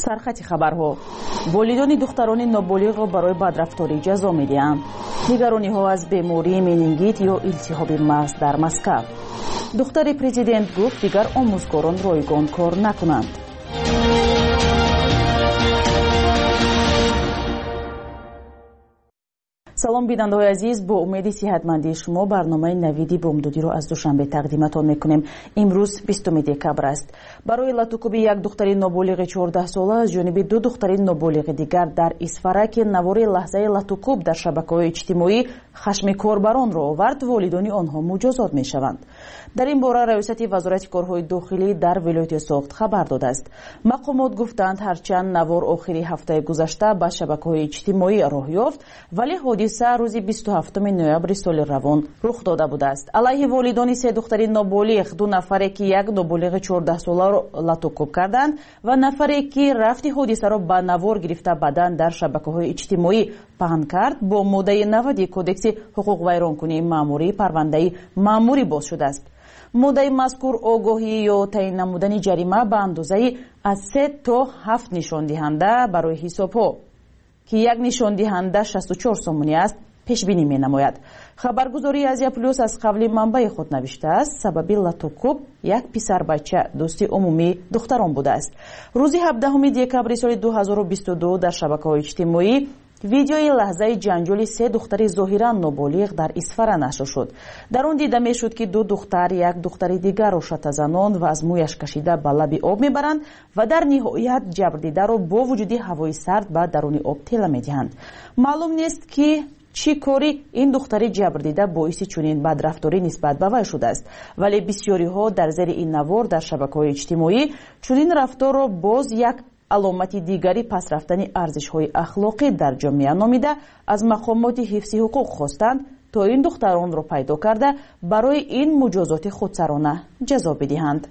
سرخط خبرها. والدان دختران نابالغ برای بدرفتاری جزا می‌دهند. نگرانی‌ها از بیماری منینگیت یا التهاب مغز در مسکو. دختر پرزیدنت گفت دیگر آموزگاران رایگان کار نکنند. سلام بیننده‌های عزیز، با امید صحتمندی شما برنامه نویدی بامدادی را از دوشنبه تقدیمتان میکنیم. امروز 20 دکبر است. برای لطوکوبی یک دختر نابالغ 14 ساله از جانب دو دختر نابالغ دیگر در اسفرک نواری لحظه لطوکوب در شبکه‌های اجتماعی خشم کاربران را آورد، والدان آنها مجازات میشوند. در این باره رئیست وزارت کارهای داخلی در ولایت سوخت خبر داده است. مقامات گفتند هرچند نوار آخری هفته گذشته به شبکه‌های اجتماعی راه یافت، ولی حادثه روز 27 نوامبر سال روان رخ داده بوده است. علیه والدان سه دختر نابالغ، دو نفری که یک نابالغ 14 ساله را لطوکوب کردند و نفری که رفت حادثه را به نوار گرفته بدن در شبکه‌های اجتماعی پهن کرد، با ماده 90 کودکس حقوق ویرانکنی مأموری پرونده مأموری باز شده است. ماده مذکور آگاهی یا تعیین نمودن جریمه به اندازه از 3 تا 7 نشان دهنده برای حساب‌ها که یک نشان دهنده 64 سومونی است پیش بینی می نماید. خبرگزاری آزیا پلوس از قبل منبع خود نوشته است سبب لطوکوب یک پسر بچه دوستی عمومی دختران بوده است. روز 17 دکبر سال 2022 در شبکه‌های اجتماعی ویدیوی لحظه جنجال سه دختر ظاهرا نابالغ در اسفر نشر شد. در آن دیده میشد که دو دختر یک دختر دیگر را شات زنان و از مویش کشیده به لب آب میبرند و در نهایت جبر دیده را با وجود هوای سرد به درون آب تله میدهند. معلوم نیست که چی کاری این دختر جبر دیده باعث چنین بدرفتاری نسبت به وی شده است، ولی بسیاری ها در زیر این نوار در شبکه‌های اجتماعی چنین رفتار را باز یک علامت دیگری پس رفتن ارزش‌های اخلاقی در جامعه نامیده از مقامات حفظ حقوق خواستند تا این دختران را پیدا کرده برای این مجازات خودسرانه جزا بدهند.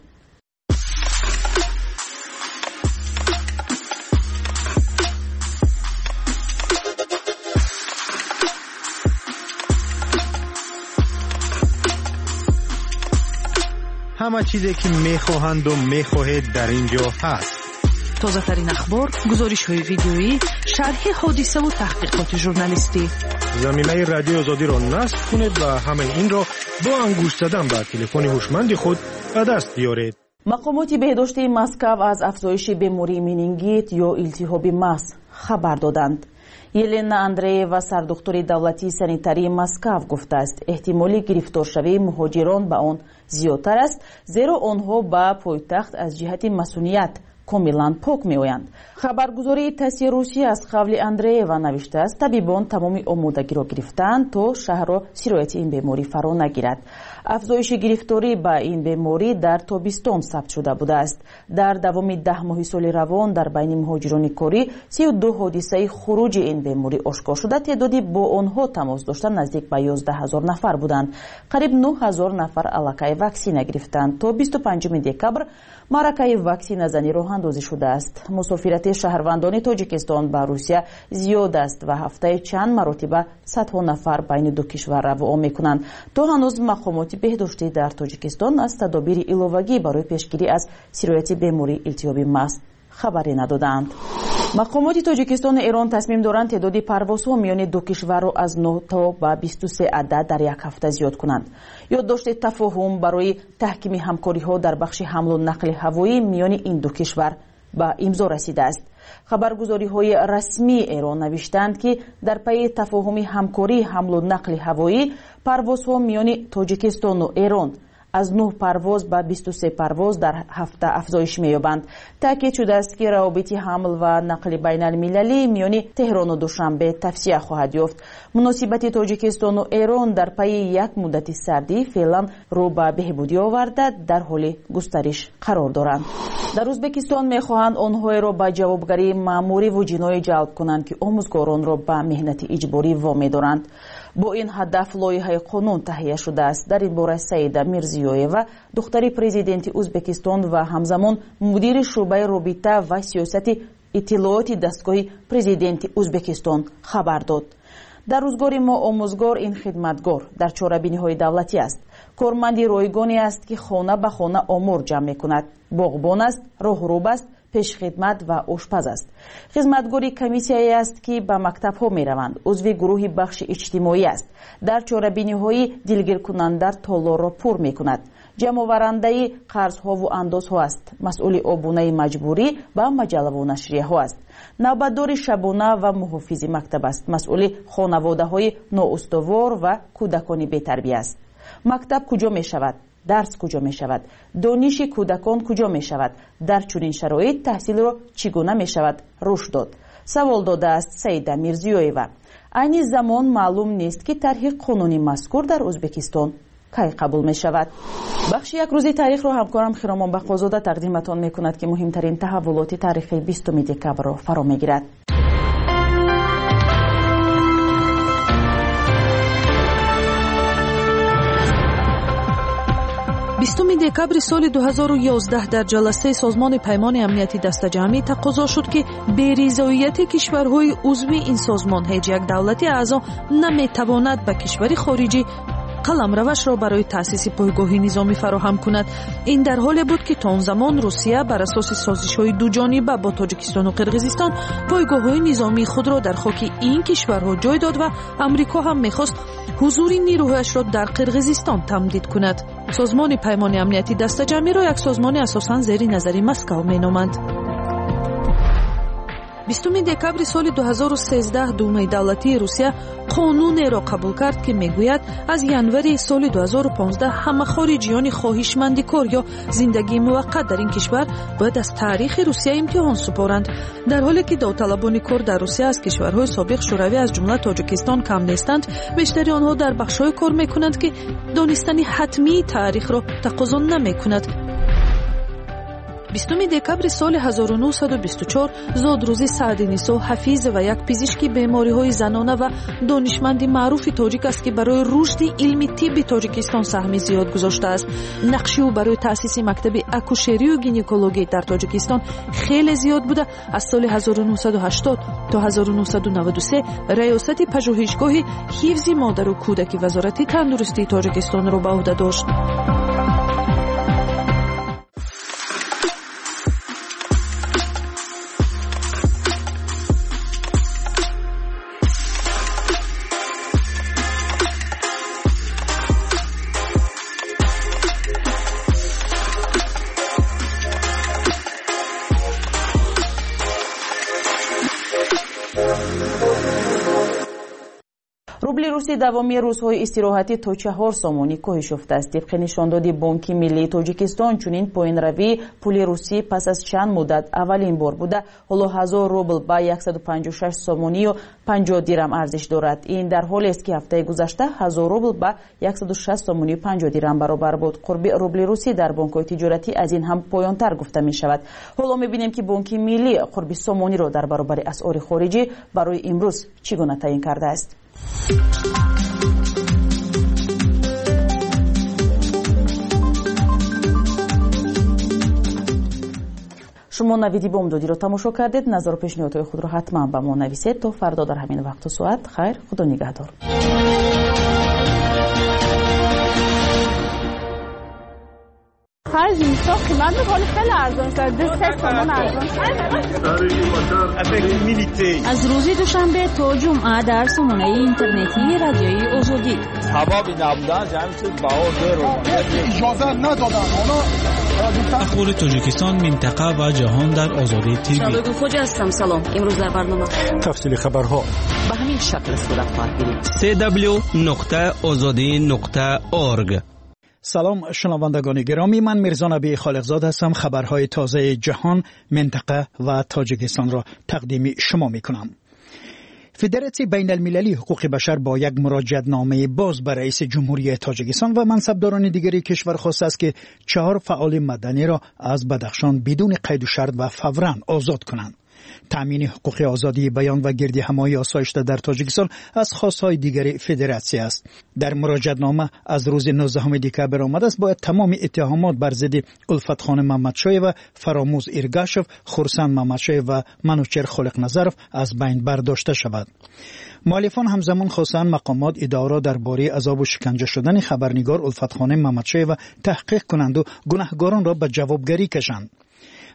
همه چیزی که میخواهند و میخواهید در اینجا هست. تازه ترین اخبار، گزارش های ویدیویی، شرح حادثه و تحقیقات ژورنالیستی. زمینه رادیو آزادی را نصب کنید و همه این را با انگشت زدن به تلفن هوشمند خود به دست بیارید. مقامات بهداشت مسکو از افزایش بیماری منینگیت یا التهاب مغز خبر دادند. یلنا اندریوا سردختور دولتی سانیتاری مسکو گفته است احتمال گرفتار شوی مهاجران به آن زیادتر است، زیرا آنها به پایتخت از جهت مسئولیت کاملا پاک می‌آیند. خبرگزاری تاس روسیه از قبل اندریوا نوشته است طبیبان تمام آمادگی را گرفتند تا شهر را سرایت این بیماری فرا نگیرد. افزایش گرفتاری به این بیماری در تابستان ثبت شده بوده است. در دوام 10 ماه سال روان در بین مهاجران کاری 32 حادثه خروج این بیماری آشکار شده. تعدادی با آنها تماس داشتن نزدیک به 11000 نفر بودند. قریب 9000 نفر علاقه واکسینه گرفتند. تا 25 دکبر معرکه واکسینه زنی راه اندازی شده است. مسافرت شهروندان تاجیکستان به روسیه زیاد است و هفته چند مرتبه صدها نفر بین دو کشور روان میکنند. تا هنوز مقامات بهداشتی در تاجیکستان از تدابیر علاوه‌ای برای پیشگیری از سرایت بیماری التهاب مغز خبری ندادند. مقامات تاجیکستان و ایران تصمیم دارند تعداد پروازها میان دو کشور را از 9 تا به 23 عدد در یک هفته زیاد کنند. یادداشت تفاهم برای تحکیم همکاری‌ها در بخش حمل و نقل هوایی میان این دو کشور به امضا رسیده است. خبرگزاری‌های رسمی ایران نوشتند که در پی تفاهم همکاری حمل و نقل هوایی پروازها میان تاجیکستان و ایران از 9 پرواز به 23 پرواز در هفته افزایش می‌یابند. تاکید شده است که روابط حمل و نقل بین المللی میان تهران و دوشنبه توسعه خواهد یافت. مناسبت تاجیکستان و ایران در پی یک مدت سردی فعلا رو به بهبودی آورده در حال گسترش قرار دارند. در ازبکستان می‌خواهند آنها را به جوابگری مأموری و جنایی جلب کنند که آموزگاران را به مهنت اجباری وامی دارند. با این هدف لایحه قانون تهیه شده است. در این باره سعیده میرزیویeva دختر پرزیدنت ازبکستان و همزمان مدیر شعبه رابطه و سیاست اطلاعات دستگاه پرزیدنت ازبکستان خبر داد. در روزگار ما آموزگار این خدمتگار در چاره‌بینی‌های دولتی است. کارمندی رایگانی است که خانه به خانه آمار جمع می‌کند. باغبان است، راهرو است، пешхидмат ва ошпаз аст. хизматгори комиссияе аст ки ба мактабҳо мераванд. узви гурӯҳи бахши иҷтимоӣ аст. дар чорабиниҳои дилгиркунандар толорро пур мекунад. ҷамъоварандаи қарзҳову андозҳо аст. масъули обунаи маҷбурӣ ва маҷаллаву нашрияҳо аст. навбатдори шабона ва муҳофизи мактаб аст. масъули хонаводаҳои ноустувор ва кӯдакони бетарбия аст. мактаб куҷо мешавад? дарс куҷо мешавад? дониши кӯдакон куҷо мешавад? дар чунин шароит таҳсилро чӣ гуна мешавад рушд дод? савол додааст Саида Мирзиёева. айни замон маълум нест ки тарҳи қонуни мазкур дар Ӯзбекистон кай қабул мешавад. бахши якрӯзи таърихро ҳамкорам Хиромон Бақозода тақдиматон мекунад ки муҳимтарин таҳаввулоти таърихи 20 декабрро фаро мегирад. 20 декабри соли 2011 дар ҷаласаи созмони паймони амнияти дастаҷамъӣ тақозо шуд ки беризоияти кишварҳои узви ин созмон ҳеҷ як давлати аъзо наметавонад ба кишвари хориҷӣ қаламравашро барои таъсиси пойгоҳи низомӣ фароҳам кунад. ин дар ҳоле буд ки то он замон Русия бар асоси созишҳои дуҷониба бо Тоҷикистону Қирғизистон пойгоҳҳои низомии худро дар хоки ин кишварҳо ҷой дод ва Амрико ҳам мехост ҳузури нирӯҳояшро дар Қирғизистон тамдид кунад. созмони паймони амнияти дастаҷамъиро як созмони асосан зери назари Москав меноманд. 20 декабри соли 2013 Думаи давлатии Русия қонунеро қабул кард ки мегӯяд аз январи соли 2015 ҳама хориҷиёни хоҳишмандикор ё зиндагии муваққат дар ин кишвар бояд аз таърихи Русия имтиҳон супоранд. дар ҳоле ки довталабони кор дар Русия аз кишварҳои собиқ шӯравӣ аз ҷумла Тоҷикистон кам нестанд, бештари онҳо дар бахшҳое кор мекунанд ки донистани ҳатмии таърихро тақозо намекунад. 20 декабри соли 1924 зодрӯзи Саъди Нисо Ҳафиз ва як пизишки бемориҳои занона ва донишманди маъруфи тоҷик аст ки барои рушди илми тибби Тоҷикистон саҳми зиёд гузоштааст. нақши ӯ барои таъсиси мактаби акушерию гинекологӣ дар Тоҷикистон хеле зиёд буда аз соли 1980 то 1993 раёсати пажӯҳишгоҳи ҳифзи модару кӯдаки вазорати тандурустии Тоҷикистонро ба ӯҳда дошт. рубли русӣ давоми рӯзҳои истироҳатӣ то 4 сомонӣ коҳиш ёфтааст. тибқи нишондоди Бонки Миллии Тоҷикистон чунин поинравии пули русӣ пас аз чанд муддат аввалин бор буда ҳоло 1000 рубл ба 156 сомонию 50 дирам арзиш дорад. ин дар ҳолест ки ҳафтаи гузашта 1000 рубл ба 160 сомонию 50 дирам баробар буд. қурби рубли русӣ дар бонкҳои тиҷоратӣ аз ин ҳам поёнтар гуфта мешавад. ҳоло мебинем ки Бонки Миллӣ қурби сомониро дар баробари асъори хориҷӣ барои имрӯз чӣ гуна таъин кардааст. шумо навиди бомдодиро тамошо кардед. назару пешниҳодҳои худро ҳатман ба мо нависед. то фардо дар ҳамин вақту соат. хайр, худо нигаҳдор. هر جنسا قیمت می‌کنه خیلی ارزان شد. 2 تومان ارزان شد. از روز دوشنبه تا جمعه در سامانه اینترنتی رادیوی آزادی. سبب نبودن جمع شد بهار رو اجازه ندادن. اخبار تاجیکستان منطقه و جهان در آزادی تیوی. شبکه خوج هستم. سلام. امروز در برنامه تفصیل خبرها به همین شکل صورت خواهد گرفت. www.azadi.org. سلام شنوندگان گرامی، من میرزا نبی خالقزاد هستم. خبرهای تازه جهان، منطقه و تاجیکستان را تقدیم شما میکنم. فدراسیون بین المللی حقوق بشر با یک مراجعه‌نامه باز به رئیس جمهوری تاجیکستان و منصبداران دیگری کشور خواسته است که 4 فعال مدنی را از بدخشان بدون قید و شرط و فوراً آزاد کنند. تامین حقوق آزادی بیان و گردی همایی آسایش در تاجیکستان از خواستهای دیگر فدراسیون است. در مراجعه‌نامه از روز 19 دکبر آمده است باید تمام اتهامات بر ضد الفتخان محمدشاه و فراموز ایرگاشف، خورسند محمدشاه و منوچهر خالقنظرов از بین برداشته شود. مؤلفان همزمان خواستند مقامات اداره درباره عذاب و شکنجه شدن خبرنگار الفتخان محمدشاه و تحقیق کنند و گناهکاران را به جوابگری کشند.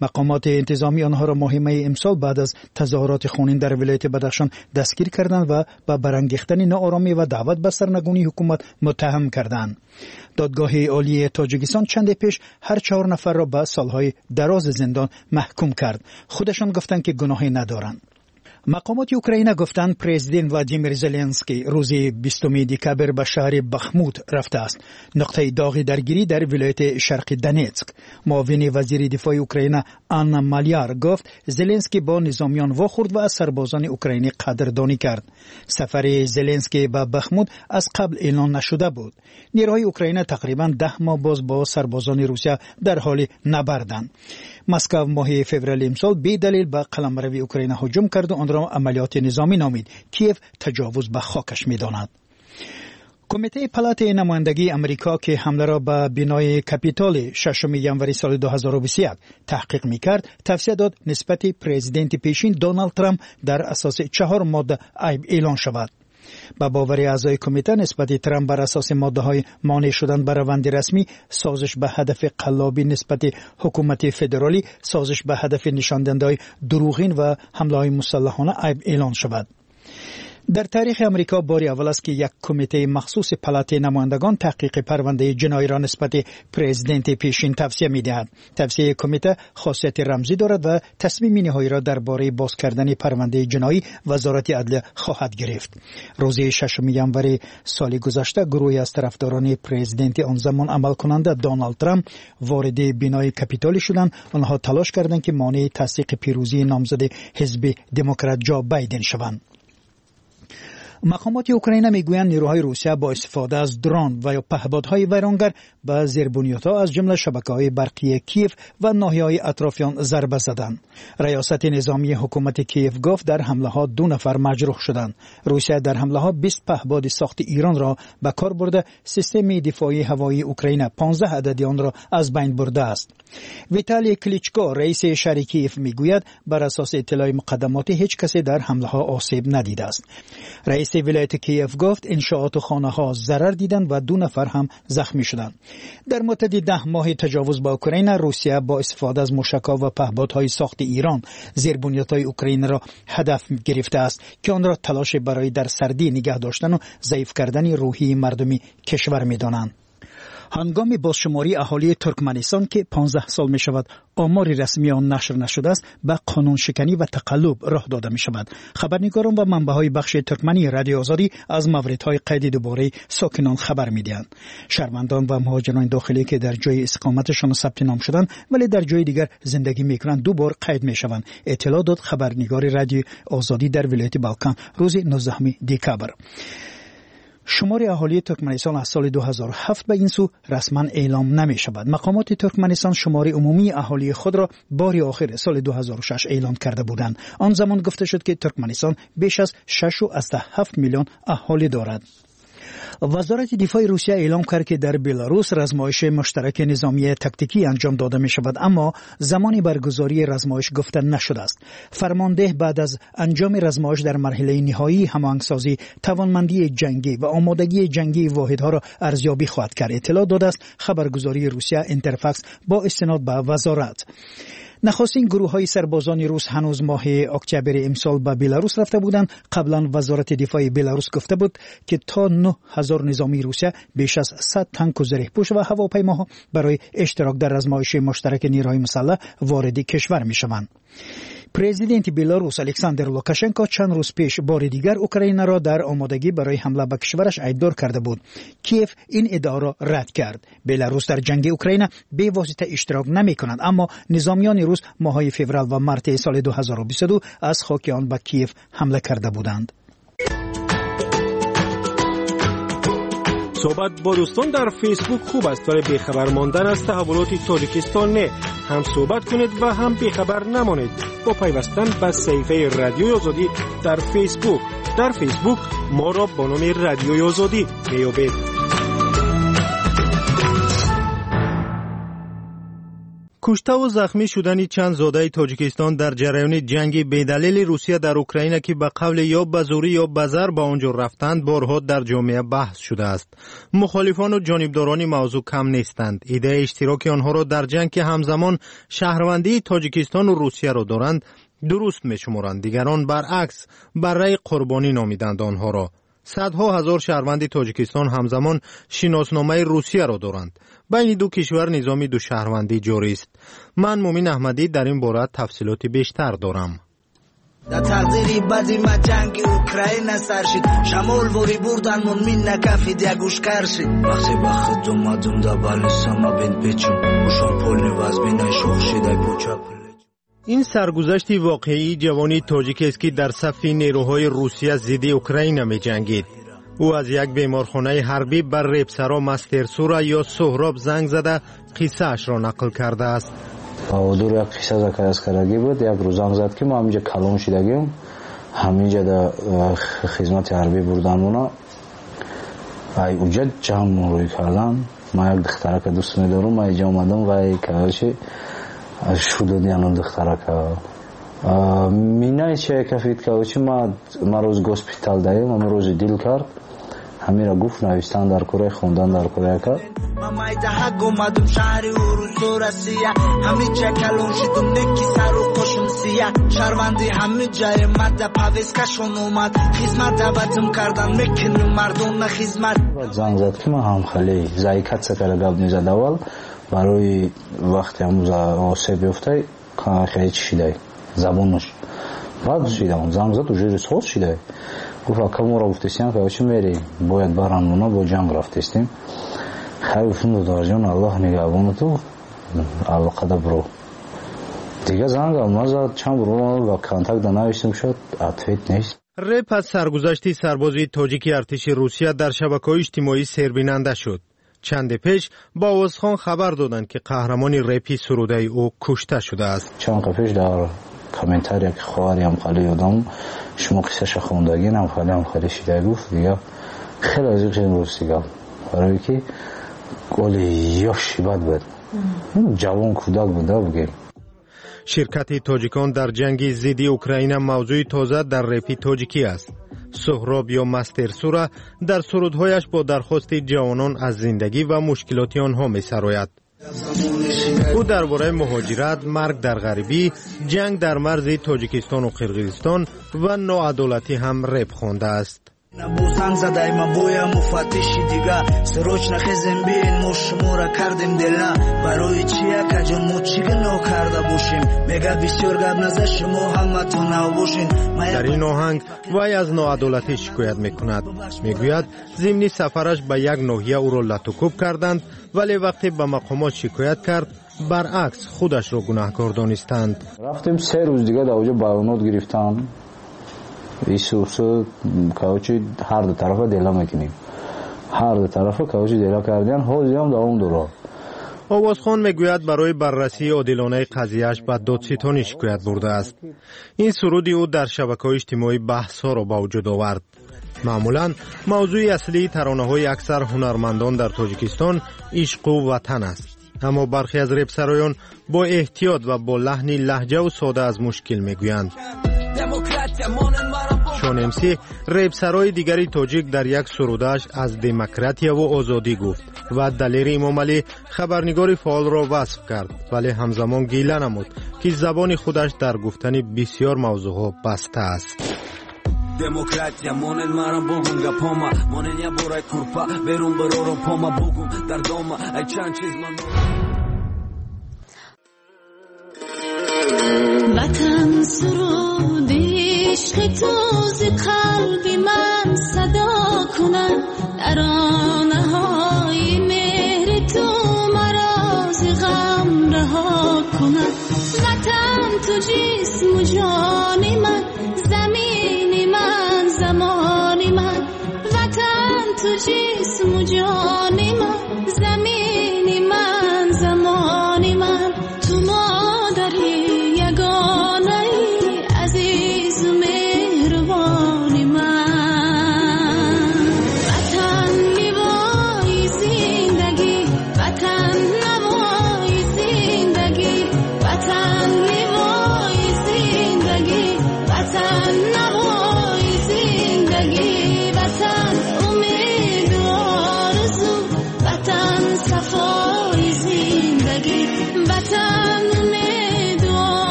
مقامات انتظامی آنها را ماه می امسال بعد از تظاهرات خونین در ولایت بدخشان دستگیر کردند و به برانگیختن ناآرامی و دعوت به سرنگونی حکومت متهم کردند. دادگاه عالی تاجیکستان چند پیش هر 4 نفر را به سالهای دراز زندان محکوم کرد. خودشان گفتند که گناهی ندارند. مقامات اوکراین گفتند پرزیدنت ولادیمیر زلنسکی روز 20 دکبر به شهر بخموت رفته است. نقطه داغ درگیری در ولایت شرقی دنیتسک. معاون وزیر دفاع اوکراین آنا مالیار گفت زلنسکی با نظامیان واخورد و از سربازان اوکراینی قدردانی کرد. سفر زلنسکی به بخموت از قبل اعلان نشده بود. نیروهای اوکراین تقریبا 10 ماه باز با سربازان روسیه در حال نبردند. مسکو ماه فوریه امسال بی دلیل به قلمرو اوکراین هجوم کرد و آن را عملیات نظامی نامید. کیف تجاوز به خاکش می‌داند. کمیته پالات نمایندگی امریکا که حمله را به بنای کاپیتول 6 ژانویه سال 2021 تحقیق می‌کرد، توصیه داد نسبت پرزیدنت پیشین دونالد ترامپ در اساس 4 ماده عیب اعلان شود. با باور اعضای کمیته نسبت ترامپ بر اساس ماده‌های مانع شدن بر روند رسمی، سازش به هدف قلابی نسبت حکومت فدرالی، سازش به هدف نشانده‌های دروغین و حمله‌های مسلحانه عیب اعلان شود. در تاریخ امریکا باری اول است که یک کمیته مخصوص پالات نمایندگان تحقیق پرونده جنایی را نسبت پرزیدنت پیشین توصیه می‌دهد. توصیه کمیته خاصیت رمزی دارد و تصمیم نهایی را درباره باز کردن پرونده جنایی وزارت عدلیه خواهد گرفت. روز 6 ژانویه سال گذشته گروهی از طرفداران پرزیدنت آن زمان عمل کننده دونالد ترامپ وارد بنای کاپیتول شدند. آنها تلاش کردند که مانع تصدیق پیروزی نامزد حزب دموکرات جو بایدن شوند. مقامات اوکراین میگویند نیروهای روسیه با استفاده از درون و یا پهپادهای ویرانگر به زیربنیادها از جمله شبکه‌های برقی کیف و ناحیه‌های اطراف آن ضربه زدند. ریاست نظامی حکومت کیف گفت در حمله‌ها 2 نفر مجروح شدند. روسیه در حمله‌ها 20 پهپاد ساخت ایران را به کار برده، سیستم دفاعی هوایی اوکراین 15 عدد آن را از بین برده است. ویتالی کلیچکو رئیس شهر کیف میگوید بر اساس اطلاع مقدماتی هیچ کسی در حمله‌ها آسیب ندیده است. رئیس ولایت کیف گفت انشاءات و خانه‌ها ضرر دیدند و 2 نفر هم زخمی شدند. در مدت 10 ماه تجاوز به اوکراین، روسیه با استفاده از موشک‌ها و پهپادهای ساخت ایران زیربنیادهای اوکراین را هدف گرفته است که آن را تلاش برای در سردی نگه داشتن و ضعیف کردن روحی مردمی کشور می‌دانند. هنگام بازشماری اهالی ترکمنستان که 15 سال می شود آمار رسمی آن نشر نشده است، به قانون شکنی و تقلب راه داده می شود. خبرنگاران و منبع‌های بخش ترکمنی رادیو آزادی از موردهای قید دوباره ساکنان خبر می دهند. شهروندان و مهاجران داخلی که در جای اقامتشان ثبت نام شدند ولی در جای دیگر زندگی می کنند 2 بار قید می شوند. اطلاع داد خبرنگار رادیو آزادی در ولایت بالکان روز 19 دکبر. شمار اهالی ترکمنستان از سال 2007 به این سو رسما اعلام نمی شود. مقامات ترکمنستان شمار عمومی اهالی خود را بار آخر سال 2006 اعلام کرده بودند. آن زمان گفته شد که ترکمنستان بیش از 6.7 میلیون اهالی دارد. وزارت دفاع روسیه اعلام کرد که در بلاروس رزمایش مشترک نظامی تکتیکی انجام داده می شود، اما زمان برگزاری رزمایش گفته نشده است. فرمانده بعد از انجام رزمایش در مرحله نهایی هماهنگسازی توانمندی جنگی و آمادگی جنگی واحدها را ارزیابی خواهد کرد. اطلاع داده است خبرگزاری روسیه اینترفاکس با استناد به وزارت. نخستین گروه‌های سربازان روس هنوز ماه اکتبر امسال به بلاروس رفته بودند. قبلا وزارت دفاع بلاروس گفته بود که تا 9000 نظامی روسیه بیش از 100 تانک و زره‌پوش و هواپیماها برای اشتراک در رزمایش مشترک نیروهای مسلح وارد کشور می‌شوند. پرزیدنت بلاروس الکساندر لوکاشنکو چند روز پیش بار دیگر اوکراین را در آمادگی برای حمله به کشورش عیبدار کرده بود. کیف این ادعا را رد کرد. بلاروس در جنگ اوکراین به واسطه اشتراک نمی‌کند، اما نظامیان روس ماه‌های فوریه و مارت سال 2022 از خاک آن به کیف حمله کرده بودند. صحبت با دوستان در فیسبوک خوب است، ولی بیخبر ماندن از تحولات تاجیکستان نه. هم صحبت کنید و هم بیخبر نمانید با پیوستن به صفحه رادیو آزادی در فیسبوک. در فیسبوک ما را با نام رادیو آزادی میابید. کشته و زخمی شدن چند زاده تاجیکستان در جریان جنگ بی‌دلیل روسیه در اوکراین که به قول یا به زوری یا به ضرب به آنجا رفتند بارها در جامعه بحث شده است. مخالفان و جانبداران موضوع کم نیستند. ایده اشتراک آنها را در جنگ که همزمان شهروندی تاجیکستان و روسیه را دارند درست می‌شمارند. دیگران برعکس برای قربانی نامیدند آنها را. صدها هزار شهروند تاجیکستان همزمان شناسنامه روسیه را دارند. بین دو کشور نظام دو شهروندی جاری است. من مومن احمدی در این باره تفصیلات بیشتر دارم. در تقدیری بدی ما جنگ اوکراین سرشید شمال وری بردن من من نکفید یگوش کرشید وقتی وقت اومدم در بالستان بین پیچم بوشان پول نواز بینای شخشیده بوچا این سرگذشت واقعی جوانی تاجیک است که در صف نیروهای روسیه ضد اوکراین می جنگید. او از یک بیمارخانه حربی بر ریبسرا مسترسورا یا سهراب زنگ زده قصه اش را نقل کرده است. بهادر یک قصه ذکر از کرده بود. یک روز زنگ زد که ما همینجا کلان شدگیم همینجا در خدمت حربی بردن اونا ای اوجا جمع روی کردن. ما یک دخترک دوست می‌دارم. ما اینجا اومدم و کارش شده دیانو دخترک مینای چه کفید که ما روز گوسپیتال داریم ما روز دیل کرد همین را گفت نویستن در کره خوندن در کره کرد مامای ده اومدم شهر اروسو رسیه همین چه کلون شدم نکی سر و خوشم سیه شهروندی همین جای مده پاویز کشون اومد خدمت دعوتم کردن میکنم مردم خدمت زنگ زد که ما هم خیلی زایکت سکر گاب میزد اول برای وقتی هم آسیب بیفته خیلی چی شده زبونش بعد شیدم زنگ زد و جوری سوز شده گفت اکا ما را گفتستیم که چی میری باید بران مونا با جنگ رفتستیم خیلی گفتم دادار جان الله نگهبان تو الله قدر برو دیگه زنگ هم زد چند برو و کانتاکت نوشتم شد اتفیت نیست. ریپ از سرگذشت سربازی تاجیک ارتش روسیه در شبکه‌های اجتماعی سربیننده شد. چند پیش با عوضخان خبر دادند که قهرمان ریپی سروده او کشته شده است. چند پیش در کامنتار یک خواهری هم خیلی یادم شما قصهش خوندگین هم خیلی شده گفت دیگه خیلی از این روسی گفت برای که گولی یاشی بد بود جوان کودک بوده بگیم. شرکت تاجیکان در جنگ ضد اوکراین موضوع تازه در ریپی تاجیکی است. سهراب یا مسترسورا در سرودهایش با درخواست جوانان از زندگی و مشکلات آنها می سراید. او درباره مهاجرت، مرگ در غریبی، جنگ در مرز تاجیکستان و قرقیزستان و ناعدالتی هم ریپ خوانده است. نبوسان زدای ما بویا مفتشی دیگه سروچ نخیزم بین مشمورا کردیم دلا برای چیه که جون موچیگ نو کرده باشیم میگه بسیار گب نزد شما همه تو نو باشین. در این آهنگ وی از ناعدالتی شکایت میکند. میگوید ضمن سفرش به یک ناحیه او را لطوکوب کردند ولی وقتی به مقامات شکایت کرد برعکس خودش را گناهکار دانستند. رفتیم 3 روز دیگه در اونجا بیانات گرفتن ایسوسو کاوچی هر دو طرفه دیلا میکنیم هر دو طرفه کاوچی دیلا کردن حوزی هم دوام دورا. آوازخان میگوید برای بررسی عادلانه قضیهش به دادستانی شکایت برده است. این سرودی او در شبکه‌های اجتماعی بحث‌ها را به وجود آورد. معمولاً موضوع اصلی ترانه‌های اکثر هنرمندان در تاجیکستان عشق و وطن است. اما برخی از ریپسرایان با احتیاط و با لحنی لهجه و ساده از مشکل میگویند. شان امسی ریپسرای دیگری تاجیک در یک سرودش از دموکراتیا و آزادی گفت و دلیر امام علی خبرنگار فعال را وصف کرد ولی همزمان گیله نمود که زبان خودش در گفتن بسیار موضوعها بسته است. دموکراتیا مونن مارم بگم گپاما مونن یا برای کرپا برون برورم پاما بگم در دوما ای چند چیز من وطن سرود عشق تو ز قلب من صدا کنم ترانه های مهر تو مرا ز غم رها کنم. وطن تو جسم و جان من زمین من زمان من وطن تو جسم و جان من زمین من زمان من تو مادری یگانه عزیز و مهربان من وطن نوای زندگی وطن نوای زندگی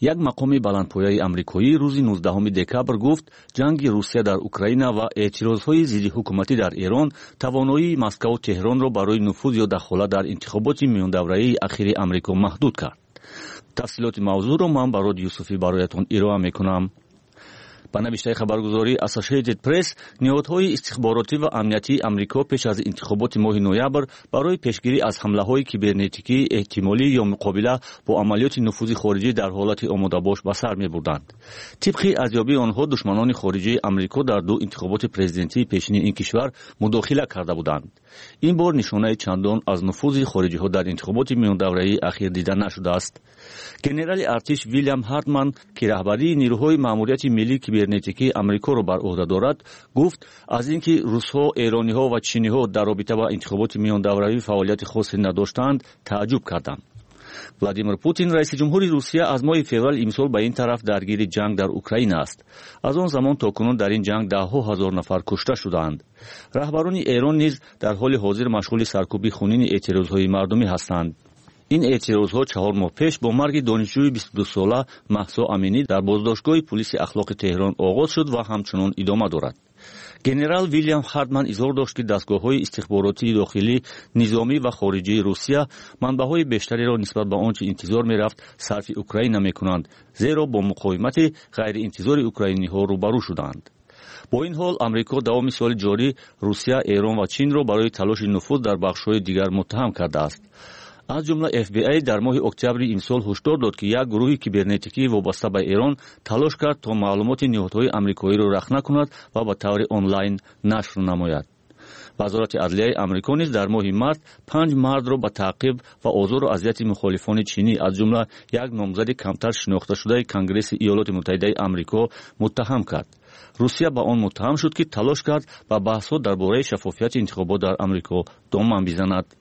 یک مقام بلندپایه آمریکایی روز 19 دکبر گفت جنگ روسیه در اوکراین و اعتراضهای ضد حکومتی در ایران توانایی مسکو و تهران را برای نفوذ یا دخالت در انتخابات میان دوره‌ای اخیر آمریکا محدود کرد. تفصیلات موضوع را من برای یوسفی برایتان ارائه میکنم. با نوشته خبرگزاری Associated Press، نهادهای استخباراتی و امنیتی آمریکا پیش از انتخابات ماه نوامبر برای پیشگیری از حمله‌های کیبرنتیکی احتمالی یا مقابله با عملیات نفوذ خارجی در حالت آماده باش به سر می‌بردند. طبق ارزیابی آنها دشمنان خارجی آمریکا در دو انتخابات پرزیدنتی پیشین این کشور مداخله کرده بودند. این بار نشانه چندان از نفوذ خارجی‌ها در انتخابات میان دوره‌ای اخیر دیده نشده است. گنرال ارتش ویلیام هاردمن که رهبری نیروهای ماموریت ملی کیبرنتیکی آمریکا را بر عهده دارد گفت از اینکه روس‌ها، ایرانی‌ها و چینی‌ها در رابطه با انتخابات میان دوره‌ای فعالیت خاصی نداشتند تعجب کردم. ولادیمیر پوتین رئیس جمهوری روسیه از ماه فوریه امسال به این طرف درگیر جنگ در اوکراین است. از آن زمان تا کنون در این جنگ ده‌ها هزار نفر کشته شدند. رهبران ایران نیز در حال حاضر مشغول سرکوبی خونین اعتراضهای مردمی هستند. این اعتراضها 4 ماه پیش با مرگ دانشجوی 22 ساله مهسا امینی در بازداشتگاه پلیس اخلاق تهران آغاز شد و همچنان ادامه دارد. گنرال ویلیام هاردمن اظهار داشت که دستگاه‌های استخباراتی داخلی، نظامی و خارجی روسیه منبع‌های بیشتری را نسبت به آنچه انتظار می‌رفت صرف اوکراین نمی‌کنند، زیرا با مقاومت غیر انتظار اوکراینی‌ها روبرو شدند. با این حال آمریکا دوام سال جاری روسیه، ایران و چین را برای تلاش نفوذ در بخش‌های دیگر متهم کرده است. از جمله FBI در ماه اکتبر امسال هشدار داد که یک گروه کیبرنتیکی وابسته به ایران تلاش کرد تا معلومات نهادهای آمریکایی را رخنه کند و به طور آنلاین نشر نماید. وزارت عدلیه آمریکا نیز در ماه مارس 5 مرد را به تعقیب و آزار و اذیت مخالفان چینی از جمله یک نامزد کمتر شناخته شده کنگره ایالات متحده آمریکا متهم کرد. روسیه با آن متهم شد که تلاش کرد با بحث‌ها درباره شفافیت انتخابات در آمریکا دامن بزند.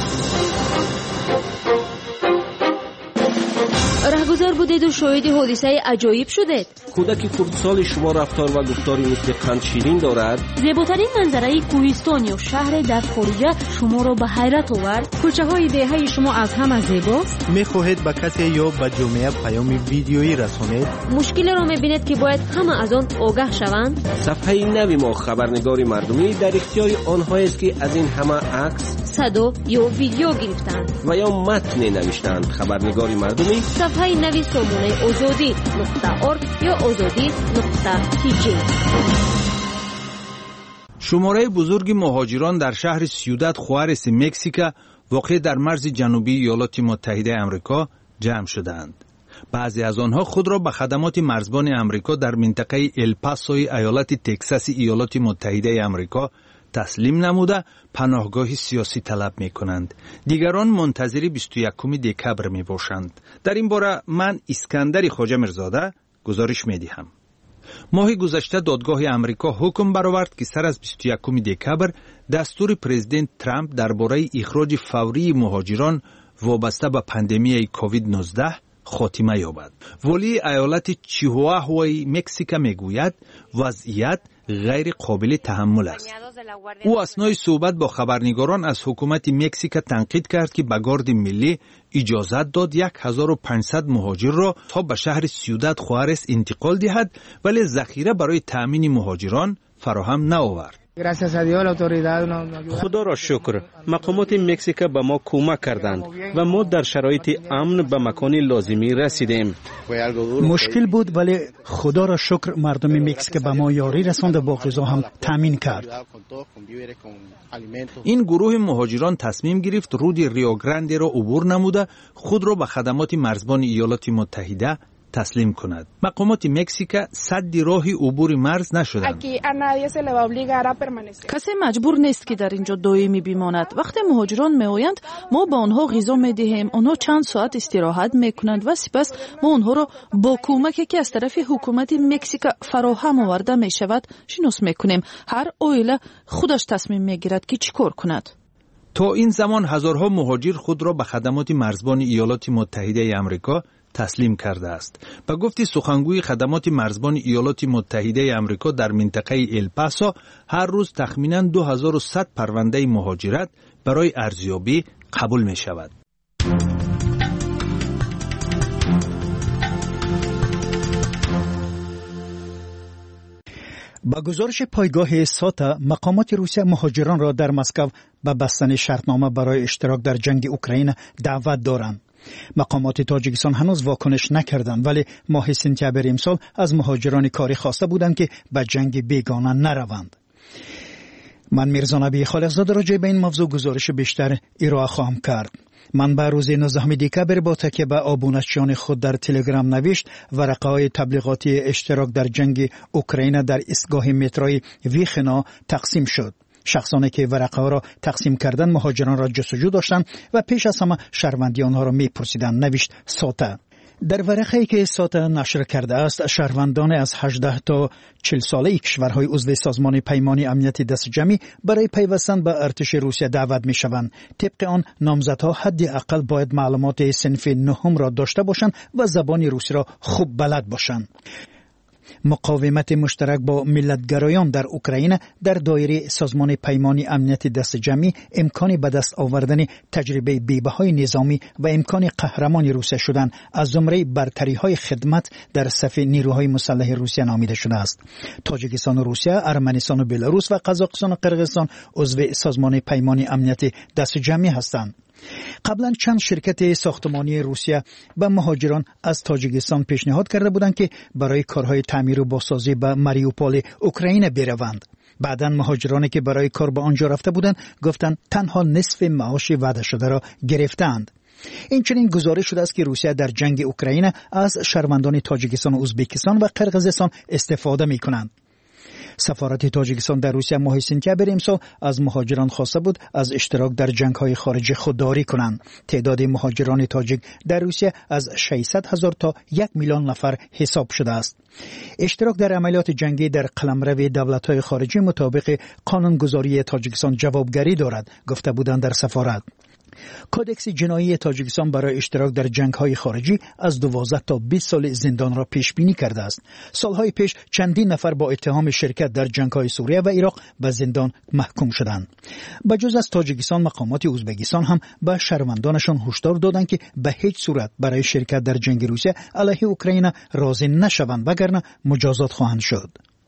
رهگذر بودید و شاهد حادثه عجایب شدید. کودک خردسال شما رفتار و گفتاری مثل قند شیرین دارد. زیباترین منظره کوهستان یا شهر در خارج شما را به حیرت آورد. کوچه های دهه شما از همه زیباست. میخواهید به کسی یا به جامعه پیام ویدیویی رسانید. مشکل را میبینید که باید همه از آن آگاه شوند. صفحه نوی ما خبرنگاری مردمی در اختیار آنهایی است که از این همه عکس، صدا یا ویدیو گرفتند و یا متن نوشتند. خبرنگاری مردمی صفحه نوی سامانه آزادی.org یا آزادی.tk. شماره بزرگ مهاجران در شهر سیوداد خوارس مکزیک واقع در مرز جنوبی ایالات متحده آمریکا جمع شدند. بعضی از آنها خود را به خدمات مرزبان آمریکا در منطقه الپاسوی ایالت تگزاس ایالات متحده آمریکا تسلیم نموده پناهگاه سیاسی طلب می کنند. دیگران منتظر 21 دکبر می باشند. در این باره من اسکندر خواجه میرزاده گزارش می دهم. ماه گذشته دادگاه آمریکا حکم برآورد که سر از 21 دکبر دستور پرزیدنت ترامپ درباره اخراج فوری مهاجران وابسته به پاندمی کووید 19 خاتمه یابد. ولی ایالت چیهواهوای مکزیک میگوید وضعیت غیر قابل تحمل است. او اثنای صحبت با خبرنگاران از حکومت مکزیک تنقید کرد که به گارد ملی اجازت داد 1500 مهاجر را تا به شهر سیوداد خوارس انتقال دهد، ولی ذخیره برای تأمین مهاجران فراهم نآورد. خدا را شکر مقامات مکزیک به ما کمک کردند و ما در شرایط امن به مکان لازمی رسیدیم. مشکل بود ولی خدا را شکر مردم مکزیک به ما یاری رساند و با غذا هم تامین کرد. این گروه مهاجران تصمیم گرفت رود ریو گرانده را عبور نموده خود را به خدمات مرزبان ایالات متحده تسلیم کند. مقامات مکزیک سد راه عبور مرز نشدند. کسی مجبور نیست که در اینجا دائمی بماند. وقتی مهاجران میآیند ما به آنها غذا میدهیم، آنها چند ساعت استراحت میکنند و سپس ما آنها را با کمکی که از طرف حکومت مکزیک فراهم آورده میشود شناس میکنیم. هر عائله خودش تصمیم میگیرد که چیکار کند. تا این زمان هزارها مهاجر خود را به خدمات مرزبان ایالات متحده آمریکا تسلیم کرده است. به گفت سخنگوی خدمات مرزبان ایالات متحده آمریکا در منطقه الپاسو هر روز تخمیناً 2100 پرونده مهاجرت برای ارزیابی قبول می شود. با گزارش پایگاه ساتا، مقامات روسیه مهاجران را در مسکو به بستن شرطنامه برای اشتراک در جنگ اوکراین دعوت دارند. مقامات تاجیکستان هنوز واکنش نکردند، ولی ماه سپتامبر امسال از مهاجران کاری خواسته بودند که به جنگ بیگانه نروند. من میرزا نبی خالقزاده راجع به این موضوع گزارش بیشتر ارائه خواهم کرد. منبع روز 19 دکبر با تکیه به آبونچیان خود در تلگرام نوشت ورقه‌های تبلیغاتی اشتراک در جنگ اوکراین در ایستگاه متروی ویخنا تقسیم شد. شخصانی که ورقه ها را تقسیم کردن مهاجران را جستجو داشتند و پیش از همه شهروندی آنها را می‌پرسیدند، نوشت ساتا. در ورقه‌ای که ساتا نشر کرده است، شهروندان از 18 تا 40 ساله کشورهای عضو سازمان پیمان امنیت دست جمعی برای پیوستن به ارتش روسیه دعوت می‌شوند. طبق آن نامزدها حداقل باید معلومات صنف نهم را داشته باشند و زبان روسی را خوب بلد باشند. مقاومت مشترک با ملتگرایان در اوکراین در دایره سازمان پیمان امنیت دست جمعی امکان به دست آوردن تجربه بی‌بهای نظامی و امکان قهرمانی روسیه شدن از زمره برتری‌های خدمت در صف نیروهای مسلح روسیه نامیده شده است. تاجیکستان و روسیه، ارمنستان و بلاروس و قزاقستان و قرقیزستان عضو سازمان پیمان امنیت دست جمعی هستند. قبلا چند شرکت ساختمانی روسیه به مهاجران از تاجیکستان پیشنهاد کرده بودند که برای کارهای تعمیر و بازسازی به ماریوپول اوکراین بروند. بعداً مهاجرانی که برای کار به آنجا رفته بودند گفتند تنها نصف معاش وعده شده را گرفتند. اینچنین گزارش شده است که روسیه در جنگ اوکراین از شهروندان تاجیکستان و ازبکستان و قرقیزستان استفاده می‌کنند. سفارت تاجیکستان در روسیه ماه سپتامبر امسال از مهاجران خواسته بود از اشتراک در جنگ‌های خارجی خودداری کنند. تعداد مهاجران تاجیک در روسیه از 600,000 تا 1 میلیون نفر حساب شده است. اشتراک در عملیات جنگی در قلمرو دولت‌های خارجی مطابق قانونگذاری تاجیکستان جوابگری دارد، گفته بودند در سفارت. کودکس جنایی تاجیکستان برای اشتراک در جنگ‌های خارجی از 12 تا 20 سال زندان را پیش بینی کرده است. سالهای پیش چندین نفر با اتهام شرکت در جنگ‌های سوریه و عراق به زندان محکوم شدند. بجز از تاجیکستان، مقامات ازبکستان هم به شهروندانشان هشدار دادند که به هیچ صورت برای شرکت در جنگ روسیه علیه اوکراین راضی نشوند، وگرنه مجازات خواهند شد.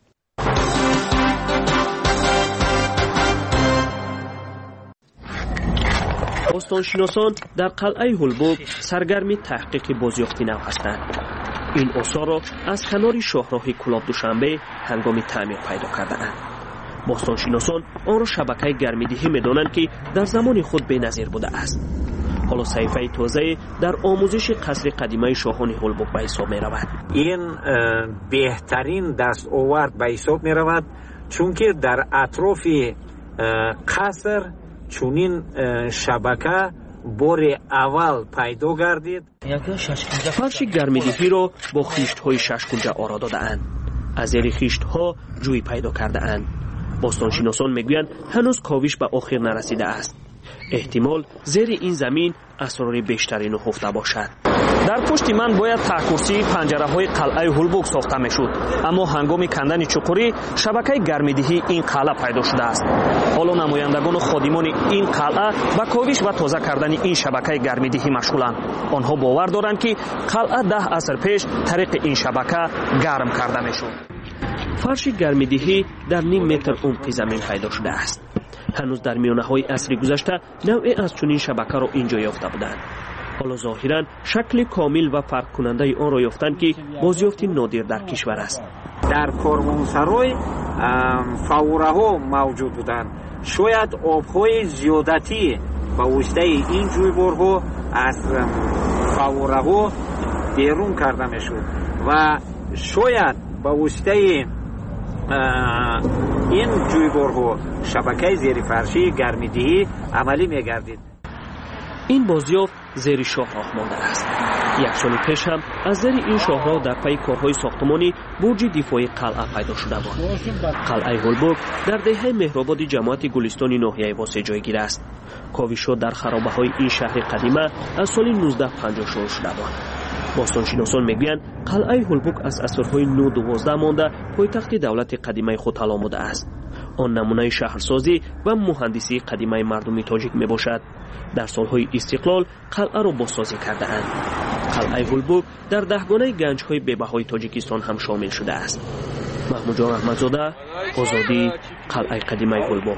باستانشناسان در قلعه هولبوک سرگرم تحقیق بازیافت نو هستند. این آثار را از کنار شاهراه کلاب دوشنبه هنگام تعمیر پیدا کرده‌اند. باستانشناسان آن را شبکه گرمیدهی می‌دانند که در زمان خود بی‌نظیر بوده است. حالا صحیفه تازه در آموزش قصر قدیمه شاهان هولبوک به حساب می‌رود. این بهترین دستاورد به حساب می‌رود، چون که در اطراف قصر چونین شبکه بار اول پیدا گردید. فرش گرمیدهی را با خیشت‌های 6 کنجه آرا داده‌اند. از زیر خیشت‌ها جوی پیدا کرده‌اند. باستانشناسان میگویند هنوز کاوش به آخر نرسیده است. احتمال زیر این زمین اسرار بیشتری نهفته باشد. در پشت من باید تاکورسی پنجره‌های قلعه هولبوک ساخته میشد، اما هنگام کندن چوکوری شبکه گرمیدهی این قلعه پیدا شده است. حالا نمایندگان و خادمان این قلعه با کاوش و تازه کردن این شبکه گرمیدهی مشغولند. آنها باور دارند که قلعه 10 عصر پیش طریق این شبکه گرم کرده میشد. فرش گرمیدهی در نیم متر عمق زمین پیدا شده است. هنوز در میانه‌های عصر گذشته نوعی از چنین شبکه را اینجا یافته بودند. حالا ظاهراً شکل کامل و فرق کننده آن را یافتند که بازیافتی نادر در کشور است. در کاروانسرای فواره‌ها موجود بودند. شاید آب‌های زیادتی به واسطه این جویبارها از فواره‌ها بیرون کرده میشد و شاید به واسطه این جویبارها شبکه زیر فرشی گرمیدهی عملی میگردید. این بازیافت زیر شاهراه مانده است. 1 سال پیش هم از زیر این شاهراه در پی کارهای ساختمانی برج دفاعی قلعه پیدا شده بود. قلعه هولبوک در دهه مهرآباد جماعت گلستان ناحیه واسه جایگیر است. کاوش‌ها در خرابه‌های این شهر قدیمه از سال 1950 شروع شده بود. باستانشناسان میگویند قلعه هولبوک از عصرهای 9-12 مانده پایتخت دولت قدیمه خود علاموده است. آن نمونه شهرسازی و مهندسی قدیمه مردمی تاجیک می باشد. در سالهای استقلال قلعه را بازسازی کرده اند. قلعه هولبوک در 10 گانه گنج‌های بی‌بهای تاجیکستان هم شامل شده است. محمود جان احمدزاده، آزادی، قلعه قدیمه گلباغ.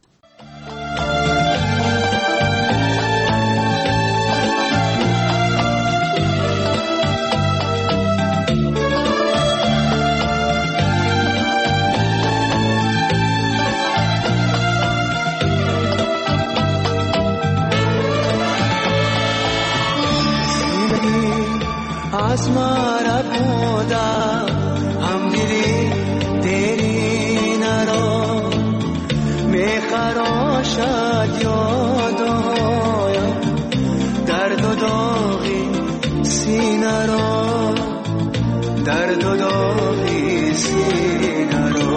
आसमां खुदा हम दिली तेरी नरो मैं खरोशात याद होया दर्द दोगी सीना रो दर्द दोगी सीना रो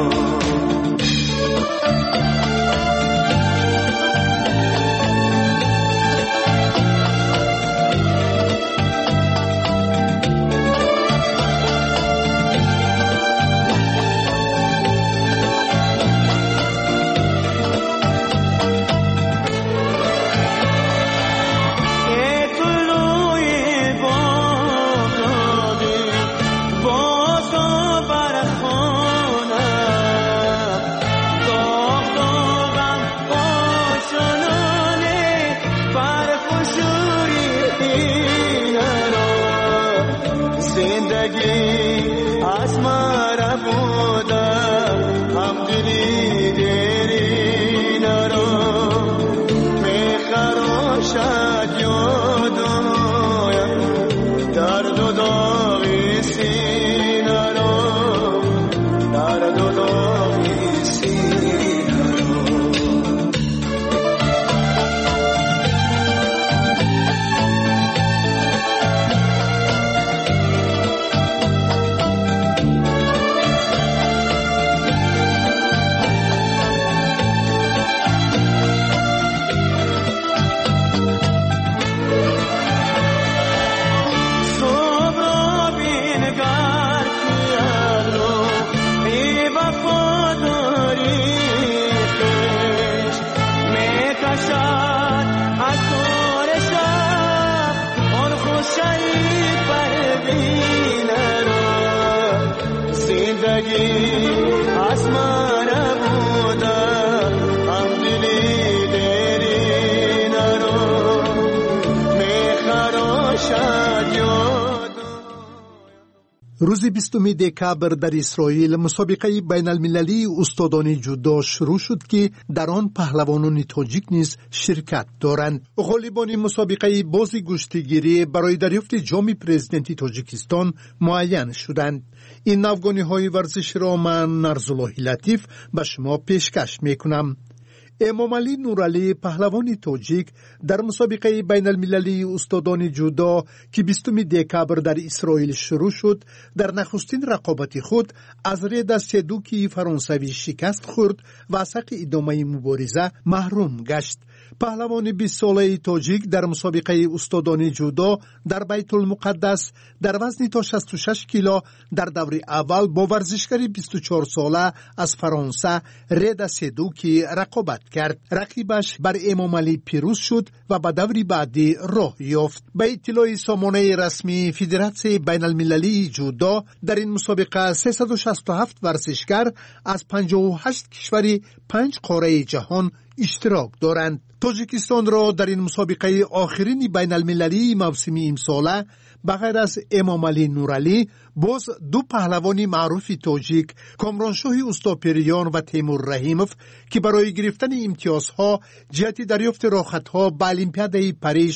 روز 20 دکبر در اسرائیل مسابقه بین المللی استادان جودو شروع شد که در آن پهلوانان تاجیک نیز شرکت دارند. غالبان مسابقه بازی گشتیگیری برای دریافت جام پرزیدنتی تاجیکستان معین شدند. این نوگانی های ورزش را من نرزالله لطیف به شما پیشکش میکنم. امام علی نورعلی پهلوان تاجیک در مسابقه بین المللی استادان جودو که 20 دکبر در اسرائیل شروع شد در نخستین رقابت خود از رد سدوکی فرانسوی شکست خورد و از حق ادامه مبارزه محروم گشت. پهلوان 20 ساله تاجیک در مسابقه استادان جودو در بیت المقدس در وزن تا 66 کیلو در دور اول با ورزشکار 24 ساله از فرانسه رد سدوکی رقابت کرد. رقیبش بر امام علی پیروز شد و به دور بعدی راه یافت. به اطلاع سامانه رسمی فدراسیون بین المللی جودو در این مسابقه 367 ورزشکار از 58 کشور 5 قاره جهان اشتراک دارند. تاجیکستان را در این مسابقه آخرین بین المللی موسم امساله بغیر از امام علی نورعلی باز دو پهلوان معروف تاجیک کامرانشاه اوستاپریان و تیمور رحیموف که برای گرفتن امتیازها جهت دریافت راحتها به المپیاد پاریژ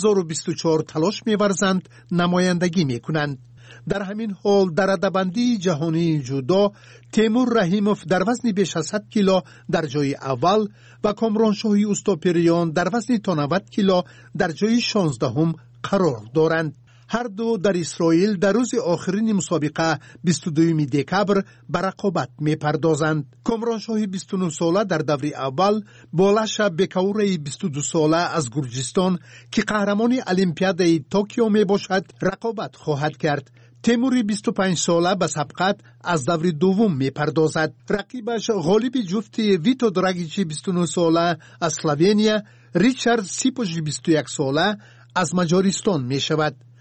2024 تلاش می‌ورزند نمایندگی می‌کنند. در همین حال در رده‌بندی جهانی جودو تیمور رحیموف در وزن بیش از 100 کیلو در جای اول و کامرانشاه اوستاپریان در وزن تا 90 کیلو در جای 16 قرار دارند. هر دو در اسرائیل در روز آخرین مسابقه 22 دکبر به رقابت می‌پردازند. کامرانشاه 29 ساله در دور اول با لشب بکوره 22 ساله از گرجستان که قهرمان المپیاد توکیو میباشد رقابت خواهد کرد. تیموری 25 ساله به سبقت از دور دوم میپردازد. رقیبش غالب جفت ویتو دراگیچ 29 ساله از اسلوونیا ریچارد سیپوژ 21 ساله از مجارستان می شود.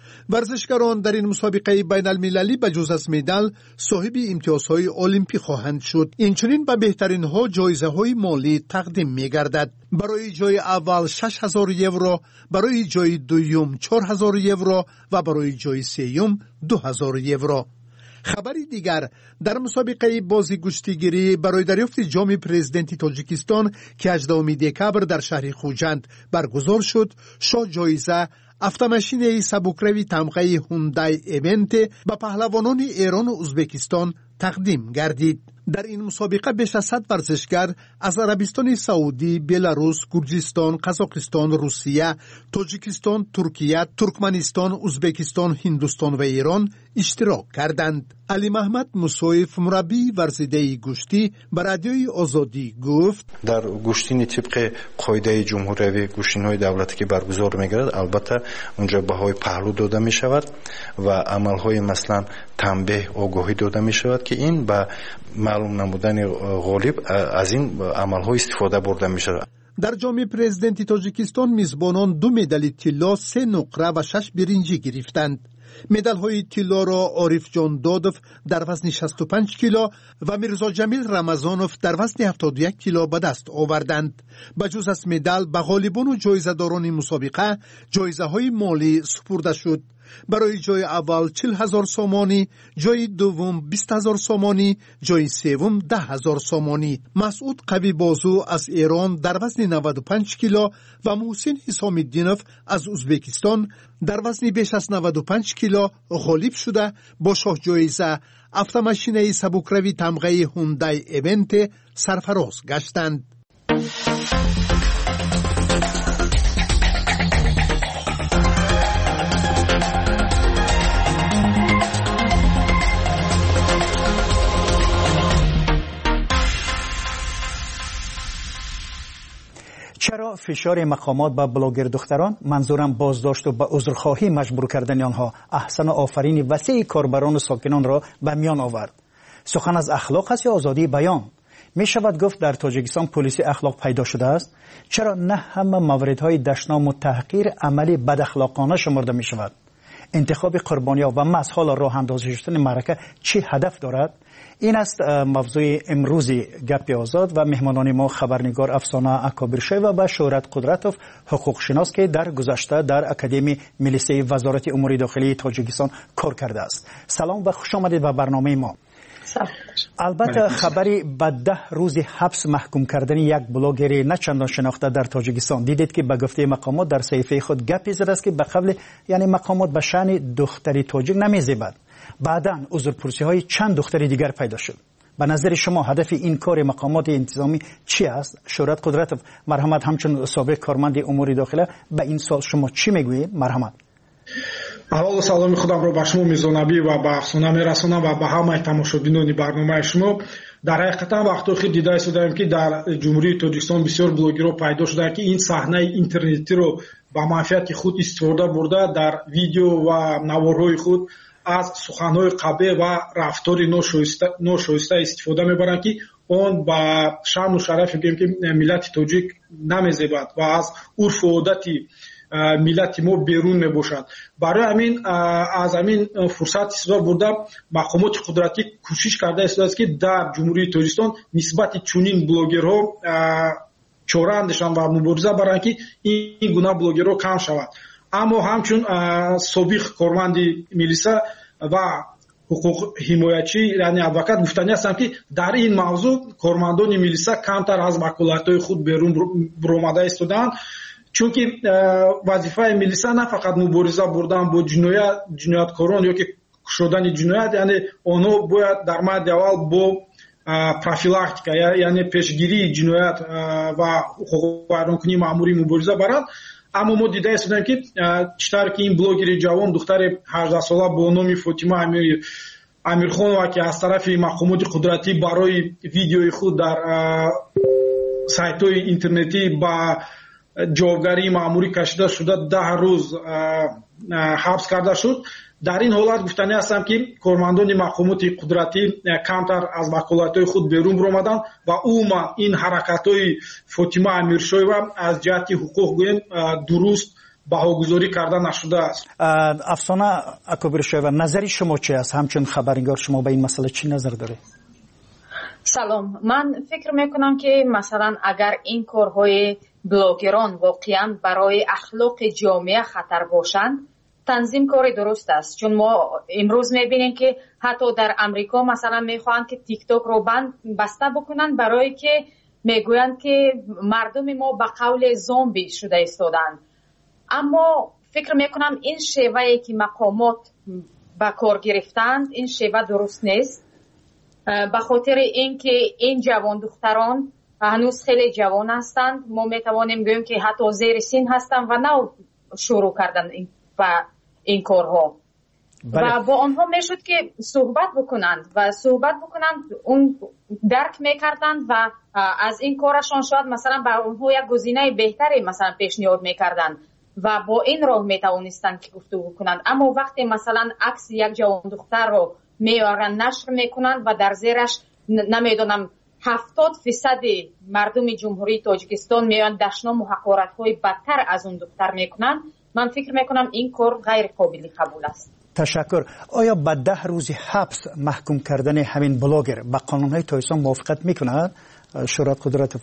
ورزشکاران در این مسابقه بین المللی به جز از مدال صاحب امتیازهای المپیک خواهند شد. اینچنین به بهترین ها جایزه های مالی تقدیم می گردد. برای جای اول 6000 یورو، برای جای دوم 4000 یورو و برای جای سوم 2000 یورو. خبری دیگر در مسابقه بازی گشتیگیری برای دریافت جام پرزیدنتی تاجیکستان که 18 دکبر در شهر خوجند برگزار شد، شاه جایزه автомашинияи сабукрави тамғаи Hyundai Event ба паҳлавонони Эрон و узбекистон тақдим гардид. дар ин мусобиқа беш аз 100 варзишгар аз Арабистони Саудӣ, Беларус, Гурҷистон, Қазоқистон, Русия, Тоҷикистон, Туркия, Туркманистон, Узбекистон, Ҳиндустон ва Ирон иштирок карданд. Али Маҳмад Мусоев, мураббии варзидаи гӯштӣ, ба радиои Озодӣ гуфт: дар гӯштини тибқи қоидаи ҷумҳуриявӣ гӯштиниҳои давлатӣ ки баргузор мегардад, албатта унҷо баҳои паҳлӯ дода мешавад ва амалҳои маслан танбеҳ, огоҳӣ дода мешавад ки ин ба маълум намудани ғолиб аз ин амалҳо истифода бурда мешавад. дар ҷоми президенти Тоҷикистон мизбонон 2 медали тилло, 3 нуқра ва 6 биринҷӣ гирифтанд. медалҳои тиллоро Орифҷон Додов дар вазни 65 кило ва Мирзоҷамил Рамазонов дар вазни 71 кило ба даст оварданд. ба ҷуз аз медал ба ғолибону ҷоизадорони мусобиқа ҷоизаҳои молӣ супурда шуд. برای جای اول 40,000 سومانی، جای دوم 20,000 سومانی، جای سوم 10,000 سومانی. مسعود قوی بازو از ایران در وزن 95 کیلو و محسن حسام الدینوف از ازبکستان در وزن بیش از 95 کیلو غالب شده با شاه جایزه автомашинияи сабукрави тамғаи Hyundai Event سرفراز گشتند. چرا فشار مقامات به بلاگر دختران، منظورم بازداشت و به عذرخواهی مجبور کردن آنها، احسن آفرین وسیع کاربران و ساکنان را به میان آورد؟ سخن از اخلاق است یا آزادی بیان؟ می شود گفت در تاجیکستان پلیسی اخلاق پیدا شده است؟ چرا نه همه موردهای دشنام و تحقیر عملی بد اخلاقانه شمرده می شود؟ انتخاب قربانی‌ها و مسحال راه اندازی شدن معرکه چی هدف دارد؟ این است موضوع امروزی گپ آزاد و مهمانان ما خبرنگار افسانه اکابرشوی و شهرت قدرتوف، حقوق شناس که در گذشته در اکادمی ملیسه وزارت امور داخلی تاجیکستان کار کرده است. سلام و خوش آمدید به برنامه ما. البته خبری به 10 روز حبس محکوم کردن یک بلاگر نه چندان شناخته در تاجیکستان دیدید که به گفته مقامات در صحیفه خود گپی زده است که به قبل مقامات به شأن دختری تاجیک نمی‌زیبد. بعداً عذرپرسی های چند دختر دیگر پیدا شد. به نظر شما هدف این کار مقامات انتظامی چی است؟ شهرت قدرتوف، مرحمت، همچون سابق کارمند امور داخله، به این سوال شما چی میگویید؟ مرحمت. اول سلام خودم رو به شما میزنابی و به افسانه میرسونم و به همه تماشابینان برنامه شما. در حقیقت وقتی که دیده شدیم که در جمهوری تاجیکستان بسیار بلاگرها پیدا شده که این صحنه اینترنتی رو با منفعت خود استفاده برده در ویدیو و نوارهای خود از سخنهای قبیح و رفتار ناشایسته استفاده میبرند که اون با شان و شرف که ملت تاجیک نمیزیبد و از عرف و عادت ملت ما بیرون میباشد. برای همین از همین فرصت استفاده برده مقامات قدرتی کوشش کرده است که در جمهوری تاجیکستان نسبت چنین بلاگرها چاره اندیشان و مبارزه برند که این گونه بلاگرها کم شود. اما همچون سابق کارمند ملیسه و حقوق حمایتچی یعنی ادوکات گفتنی هستم که در این موضوع کارمندان ملیسه کمتر از وکالت‌های خود بیرون برآمده ایستادند، چون که وظیفه ملیسه نه فقط مبارزه بردن با جنایتکاران یا که شدن جنایت، یعنی آنها باید در مورد اول با پروفیلاکتیکا یعنی پیشگیری جنایت و حقوق ویرانکنی مأموری مبارزه برند. اما ما دیده استیم که چطور که این بلاگر جوان دختر 18 ساله با نام فاطمه امیرخانова که از طرف مقامات قدرتی برای ویدیوی خود در سایت‌های اینترنتی با جاوگری مأموری کشیده شده 10 روز حبس کرده شد. در این حالت گفتنی هستم که کارمندان مقامات قدرتی کمتر از وکالت‌های خود بیرون برآمدند و این حرکت‌های فاطمه امیرشویوا از جهت حقوق گویم درست баҳогузорӣ карда нашуда аст. افسانه اکبر شایور نظر شما چی است؟ همچون خبرنگار شما به این مسئله چی نظر داره؟ سلام، من فکر میکنم که مثلا اگر این کارهای بلاگران واقعا برای اخلاق جامعه خطر باشند، تنظیم کار درست است. چون ما امروز میبینیم که حتی در امریکا مثلا میخواهند که تیک تاک رو بسته بکنن، برای که میگویند که مردم ما به قول زامبی شده ایستادند. اما فکر میکنم این شیوهی که مقامات به کار گرفتند این شیوه درست نیست، به خاطر اینکه این جوان دختران هنوز خیلی جوان هستند. ما میتوانیم بگوییم که حتی زیر سن هستند و نو شروع کردن این کارها. و با آنها میشد که صحبت بکنند اون درک میکردند و از این کارشان شاید مثلا بر اونها یک گزینه بهتری مثلا پیشنهاد میکردند و با این راه میتوانستند که گفتگو کنند. اما وقتی مثلا عکس یک جوان دختر رو میارن نشر میکنند و در زیرش نمیدونم 70% مردم جمهوری تاجیکستان میان دشنام و حقارت‌های بدتر از اون دختر میکنند، من فکر میکنم این کار غیر قابل قبول است. تشکر. آیا به 10 روز حبس محکوم کردن همین بلاگر با قانون‌های تایسان موافقت میکند شورای قدرت؟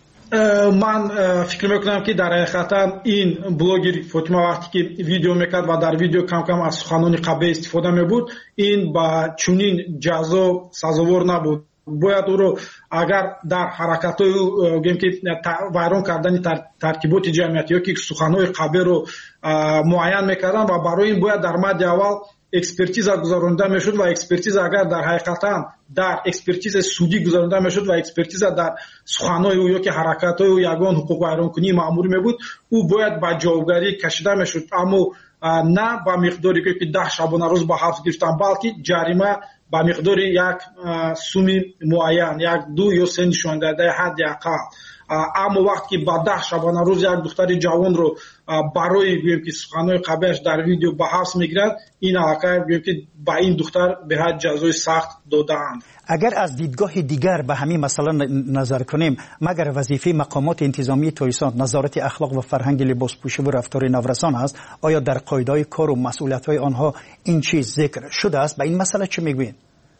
من فکر میکنم که در حقیقت این بلاگر فاطمه وقتی که ویدیو میکرد و در ویدیو کم کم از سخنان قبه استفاده میبود، این با چنین جزا سزاوار نبود. باید او رو اگر در حرکت‌های گیم که ویران کردن ترکیبات جمعیتی یا که سخنان قبه رو معین میکردن و برای این باید در مد اول اکسپرتیز گذارنده میشد و اکسپرتیز اگر در حقیقتا در اکسپرتیز سودی گذارنده میشد و اکسپرتیز در سخنان او یا که حرکت‌های او یگان حقوق ویرانکنی مأمور میبود، او باید با جوابگری کشیده میشد. اما نه با مقداری که 10 شبانه روز با حبس گرفتن، بلکه جریمه با مقدار یک سوم معین، 1 2 یا 3 نشان داده حد اقل. اما وقتی که با 10 شبانه روز یک دختر جوان رو برای گویم که سخنان قبهش در ویدیو به حبس میگیرد، این علاقه گویم که با این دختر به حد جزای سخت دادند. اگر از دیدگاه دیگر به همین مسئله نظر کنیم، مگر وظیفه مقامات انتظامی تایسان نظارت اخلاق و فرهنگ لباسپوشی و رفتار نورسان است؟ آیا در قاعده‌های کار و مسئولیت‌های آنها این چیز ذکر شده است؟ به این مسئله چه میگویید؟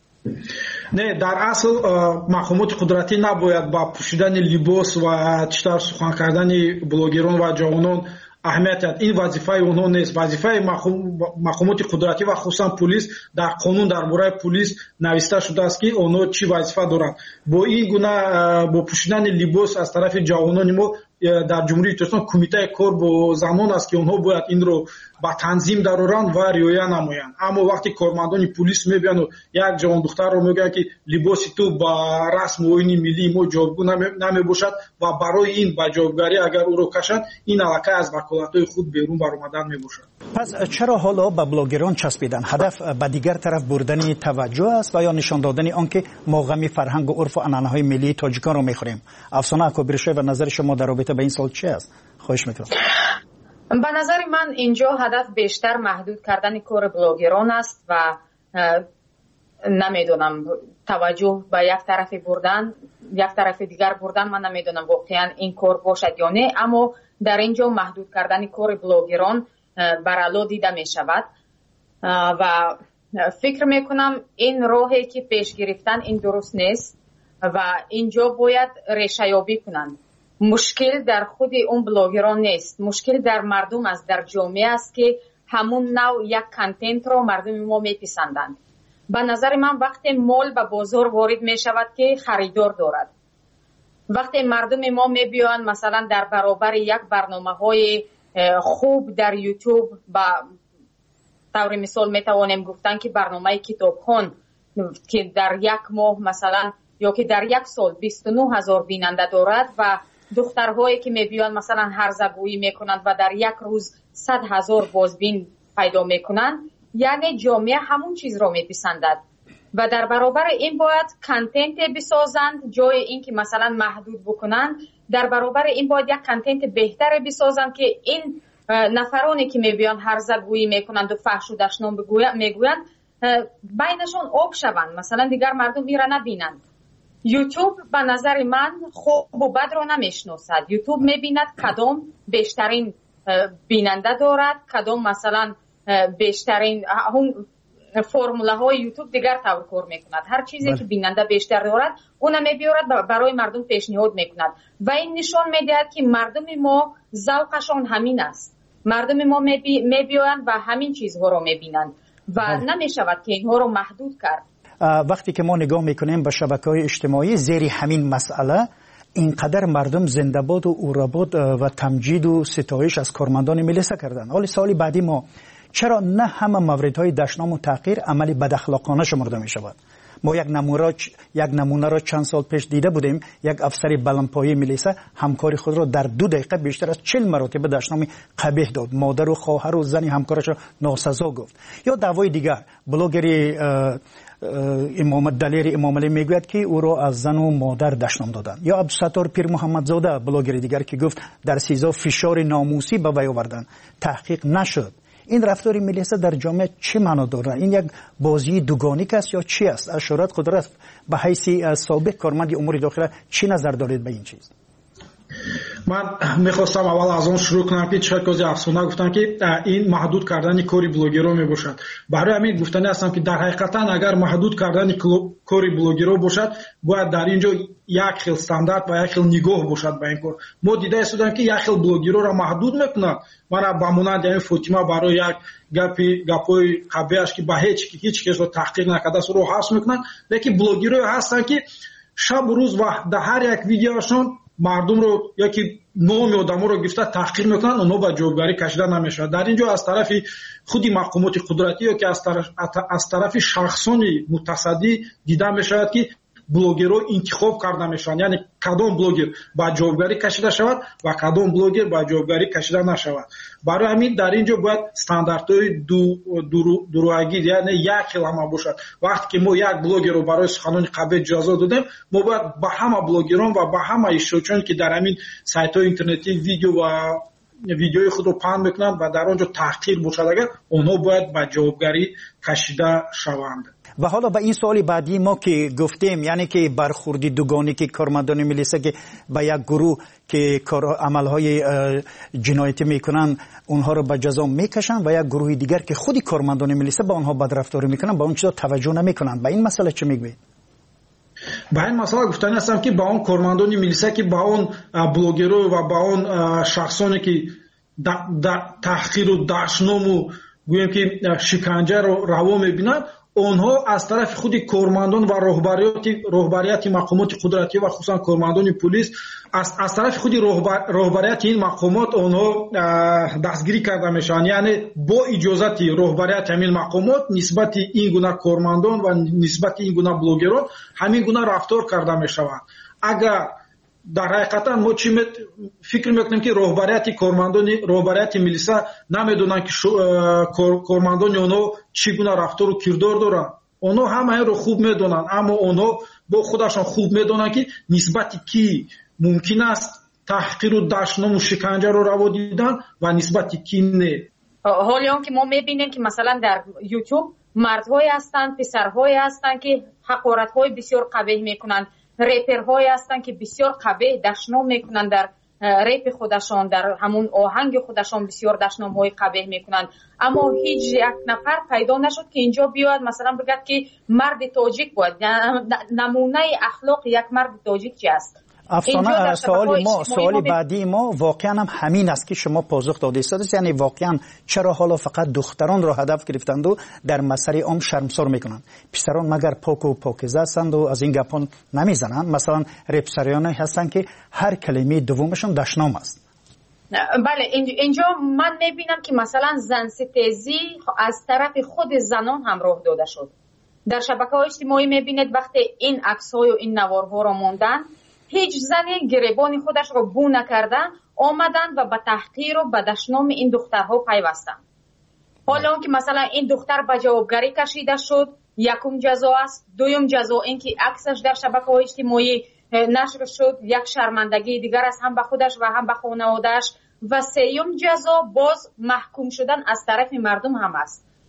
نه، در اصل مقامات قدرتی نباید با پوشیدن لباس و چطور سخن کردن بلاگران و جوانان اهمیت دهد. این وظیفه اونها نیست. وظیفه مقامات قدرتی و خصوصا پلیس در قانون درباره پلیس نوشته شده است که اونها چی وظیفه دارند. با این گونه با پوشیدن لباس از طرف جوانان ما در جمهوری تاجیکستان کمیته کار با زنان است که اونها باید این رو با تنظیم دارند و رعایت نمایند. اما وقتی کارمندان پلیس میبینن و یک جوان دختر رو میگن که لباس تو با رسم و آیین ملی ما جوابگو نمیباشد و برای این با جوابگری اگر او رو کشند، این علاقه از وکالت‌های خود بیرون برآمدن میباشد. پس چرا حالا به بلاگران چسبیدن؟ هدف به دیگر طرف بردن توجه است و یا نشان دادن آنکه ما غم فرهنگ و عرف و عنعنه‌های ملی تاجیکان رو میخوریم؟ افسانه اکبر و نظر شما در رابطه با این سوال چی است؟ خواهش میکنم. به نظر من اینجا هدف بیشتر محدود کردن کار بلاگران است و نمیدونم توجه به یک طرف بردن، یک طرف دیگر بردن. من نمیدونم واقعا این کار باشد یا نه، اما در اینجا محدود کردن کار بلاگران برالا دیده می شود و فکر میکنم این راهی که پیش گرفتن این درست نیست و اینجا باید ریشه یابی کنند. مشکل در خود اون بلاگران نیست، مشکل در مردم است، در جامعه است که همون نوع یک کانتنت رو مردم ما میپسندند. به نظر من وقتی مال به بازار وارد می شود که خریدار دارد، وقتی مردم ما میبیان مثلا در برابر یک برنامه‌های خوب در یوتیوب، با طور مثال میتوانیم گفتن که برنامه کتابخوان که در یک ماه مثلا یا که در یک سال 29,000 بیننده دارد و دخترهایی که میبیان مثلا هرزگویی میکنند و در یک روز 100,000 بازبین پیدا میکنند، یعنی جامعه همون چیز را میپسندد و در برابر این باید کانتنت بسازند. جای این که مثلا محدود بکنند، در برابر این باید یک کانتنت بهتر بسازند که این نفرانی که میبیان هرزگویی میکنند و فحش و دشنام میگویند بینشون آب شوند، مثلا دیگر مردم میره نبینند. یوتیوب به نظر من خوب و بد را نمیشناسد. یوتیوب میبیند کدام بیشترین بیننده دارد، کدام مثلا بیشترین اون فرموله های یوتیوب دیگر طور کار میکند. هر چیزی که بیننده بیشتر دارد اون میبیارد برای مردم پیشنهاد میکند و این نشان میدهد که مردم ما ذوقشان همین است. مردم ما میبیاند و همین چیزها رو میبینند و نمیشود که اینها رو محدود کرد. وقتی که ما نگاه میکنیم به شبکه‌های اجتماعی زیر همین مسئله، اینقدر مردم زنده‌باد و اوراباد و تمجید و ستایش از کارمندان ملیسا کردند. حالا سوالی بعدی ما، چرا نه همه موردهای دشنام و تحقیر عملی بداخلاقانه شمرده می شود؟ ما یک نمونه را چند سال پیش دیده بودیم، یک افسر بلندپایه ملیسا همکاری خود را در 2 دقیقه بیشتر از 40 مراتب دشنام قبیح داد، مادر و خواهر و زن همکارش را ناسزا گفت. یا دعوای دیگر، بلاگری دلیر امام علی میگوید که او را از زن و مادر دشنام دادند. یا عبدالستار پیر محمدزاده بلاگر دیگر که گفت در سیزا فشار ناموسی به وی آوردند، تحقیق نشد. این رفتار ملیسا در جامعه چه معنا دارد؟ این یک بازی دوگانیک است یا چی است؟ اشارت قدرت به حیث سابق کارمند امور داخله چی نظر دارید به این چیز؟ من میخواستم اول از اون شروع کنم که چه کوزی افسانه گفتن که این محدود کردن کاری بلوگرها میباشد. برای همین گفتنی هستم که در حقیقتا اگر محدود کردن کاری بلوگرها باشد، باید در اینجا یک خیل استاندارد و یک خیل نگاه باشد به این کار. ما دیده استودیم که یک خیل بلوگرها را محدود میکنند. من با مانند این فاطمه برای یک گپای قبیهش که به هیچ کس رو تحقیق نکرده است رو حذف میکنند، لیکن بلوگرها هستن که شب و روز و در هر یک ویدیوشون مردم رو یا که نام آدم‌ها رو گرفته تحقیر میکنن، اونها به جوابگاری کشیده نمیشود. در اینجا از طرف خودی مقامات قدرتی یا که از طرف شخصان متصدی دیده میشود که بلوگرها انتخاب کرده میشن، یعنی کدام بلوگر با جوابگاری کشیده شود و کدام بلوگر با جوابگاری کشیده نشود. برای همین در اینجا باید استانداردهای دروغگی یعنی یک کلمه باشد. وقتی که ما یک بلوگر رو برای سخنان قبیح جزا دادیم، ما باید با همه بلوگران و با همه اشتراکچیان که در همین سایت‌های اینترنتی ویدیوی خود رو پخش میکنند و در آنجا تحقیر باشد، اگر اونها باید با جوابگاری کشیده شوند. و حالا به این سوالی بعدی ما که گفتیم، یعنی که برخوردی دوگانی که کارمندان ملیسا که به یک گروه که عملهای جنایتی میکنن اونها رو به جزا میکشن و یک گروه دیگر که خودی کارمندان ملیسا با اونها بدرفتاری میکنن، با اون چیزا توجه نمیکنن. به این مسئله چه میگوید؟ به این مسئله گفتنی هستم که با اون کارمندان ملیسا که با اون بلوگرها و با اون شخصانی که تحقیر و دشنام و گویم که شکنجه رو روا میبینند، اونها از طرف خود کارمندان و رهبریت مقامات قدرتی و خصوصا کارمندان پلیس از طرف خود رهبریت این مقامات اونها دستگیری کرده میشن، یعنی با اجازت رهبریت همین مقامات نسبت این گونه کارمندان و نسبت این گونه بلوگران همین گونه رفتار کرده میشوند. اگر در حقیقتا ما چی فکر میکنیم که رهبریت ملیسا نمیدونن که کارمندان اونها چگونه رفتار و کردار دارن. اونها همه رو خوب میدونن، اما اونها با خودشان خوب میدونن که نسبتی کی ممکن است تحقیر و دشنام و شکنجه رو روا دیدن و نسبتی کی نه. حالا اون که ما میبینیم که مثلا در یوتیوب مردهایی هستند، پسرهایی هستند که حقارت‌های بسیار قبیح میکنن، ریپرهایی هستند که بسیار قبیح دشنام میکنن، در ریپ خودشان در همون آهنگ خودشان بسیار دشنام‌های قبیح میکنن، اما هیچ یک نفر پیدا نشد که اینجا بیاد مثلا بگه که مرد تاجیک بود. نمونه اخلاق یک مرد تاجیک چی است؟ افسانه سوال بعدی ما واقعا هم همین است که شما پاسخ دادید، یعنی واقعا چرا حالا فقط دختران را هدف گرفتند و در مسئله عام شرمسار میکنند؟ پسران مگر پاک و پاکیزه هستند و از این گپان نمیزنند؟ مثلا رپسریان هستند که هر کلمه دومشون دشنام است. بله، اینجا من میبینم که مثلا زن ستیزی از طرف خود زنان هم راه داده شد. در شبکه‌های اجتماعی میبینید وقتی این عکس‌ها و این نوارها را موندن، هیچ زنی گریبان خودش را بو نکردن، آمدن و به تحقیر و به دشنام این دخترها پیوستن. حالا اون که مثلا این دختر به جوابگاری کشیده شد، یکم جزا است، دوم جزا این که عکسش در شبکه‌های اجتماعی نشر شد، یک شرمندگی دیگر است هم به خودش و هم به خانواده‌اش، و سوم جزا باز محکوم شدن از طرف مردم هم است.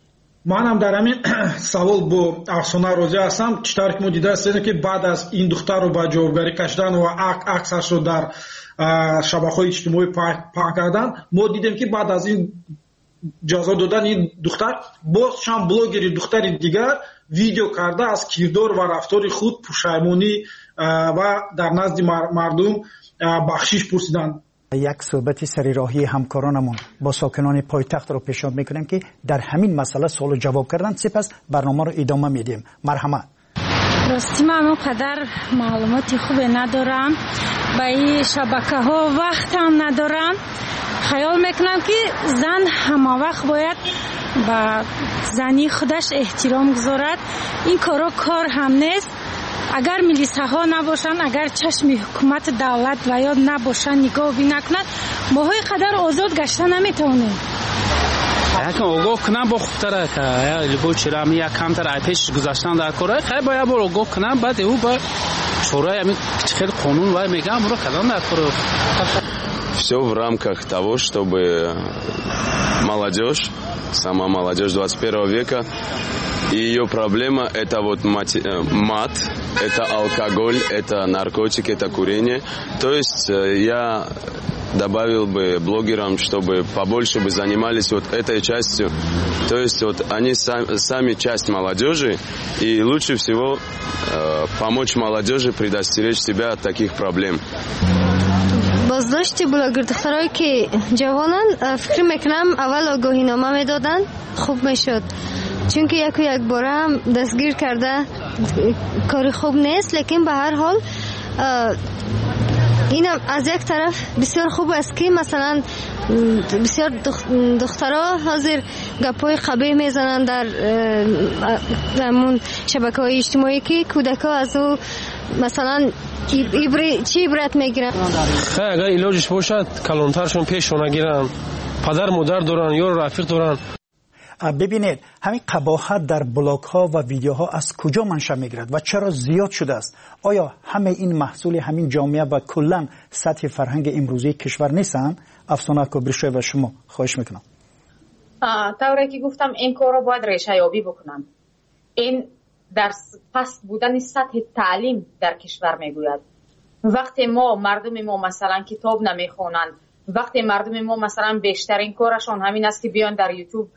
манам дар ҳамин савол бо афсона розӣ ҳастам. чӣ тавр ки мо дидаастем ки баъд аз ин духтарро ба ҷавобгарӣ кашидан ва аксашро дар шабакаҳои иҷтимоӣ паҳн кардан, мо дидем ки баъд аз ин ҷазо додани ин духтар боз чанд блогери духтари дигар видео карда аз кирдор ва рафтори худ пушаймонӣ ва дар назди мардум бахшиш пурсиданд. یک صحبت سریراهی همکارانمون با ساکنان پایتخت رو پیشنهاد میکنیم که در همین مسئله سوال و جواب کردن. سپس برنامه رو ادامه میدیم. مرحمت. راستی من قدر معلوماتی خوب ندارم، با این شبکه ها وقت هم ندارم. خیال میکنم که زن همه وقت باید با زنی خودش احترام گذارد. این کار هم نیست. اگر میلیسه ها نباشن، اگر چشم حکومت دولت و یا نباشن نگاه بی نکنن، ما های قدر آزاد گشته نمیتونیم. یکم آگاه کنن با خوبتره که لبو چرامی یک کمتر پیش گذاشتن در کارهای خیلی باید با آگاه کنن، بعد او با شورای همین خیلی قانون باید میگم برو کردن در کار. Все в рамках того, чтобы молодежь, сама молодежь 21 века, и ее проблема это вот мат, это алкоголь, это наркотики, это курение. То есть я добавил бы блогерам, чтобы побольше бы занимались вот этой частью. То есть вот они сами часть молодежи, и лучше всего помочь молодежи предостеречь себя от таких проблем. بازداشت بلاگر دخترایی که جوانن فکر میکنم اول آگاهینامه میدادن خوب میشد، چون که یک باره هم دستگیر کرده کاری خوب نیست. لیکن به هر حال اینم از یک طرف بسیار خوب است که مثلا بسیار دخترها حاضر گپای قبیح میزنن در همون شبکه‌های اجتماعی که کودک‌ها از او مثلا چی عبرت میگیرن. خیلی اگر علاجش باشد کلانترشون پیشون نگیرن، پدر مادر دارن یا رفیق دارن. ببینید همین قباحت در بلاگ ها و ویدیوها از کجا منشأ میگیرد و چرا زیاد شده است؟ آیا همه این محصول همین جامعه و کلا سطح فرهنگ امروزی کشور نیستن؟ افسانه کبریشوی و شما خواهش میکنم. طوری که گفتم این کار رو باید ریشه یابی بکنن. این در پست بودن سطح تعلیم در کشور میگوید. وقتی مردم ما مثلا کتاب نمیخونن، وقتی مردم ما مثلا بیشترین کارشان همین است که بیان در یوتیوب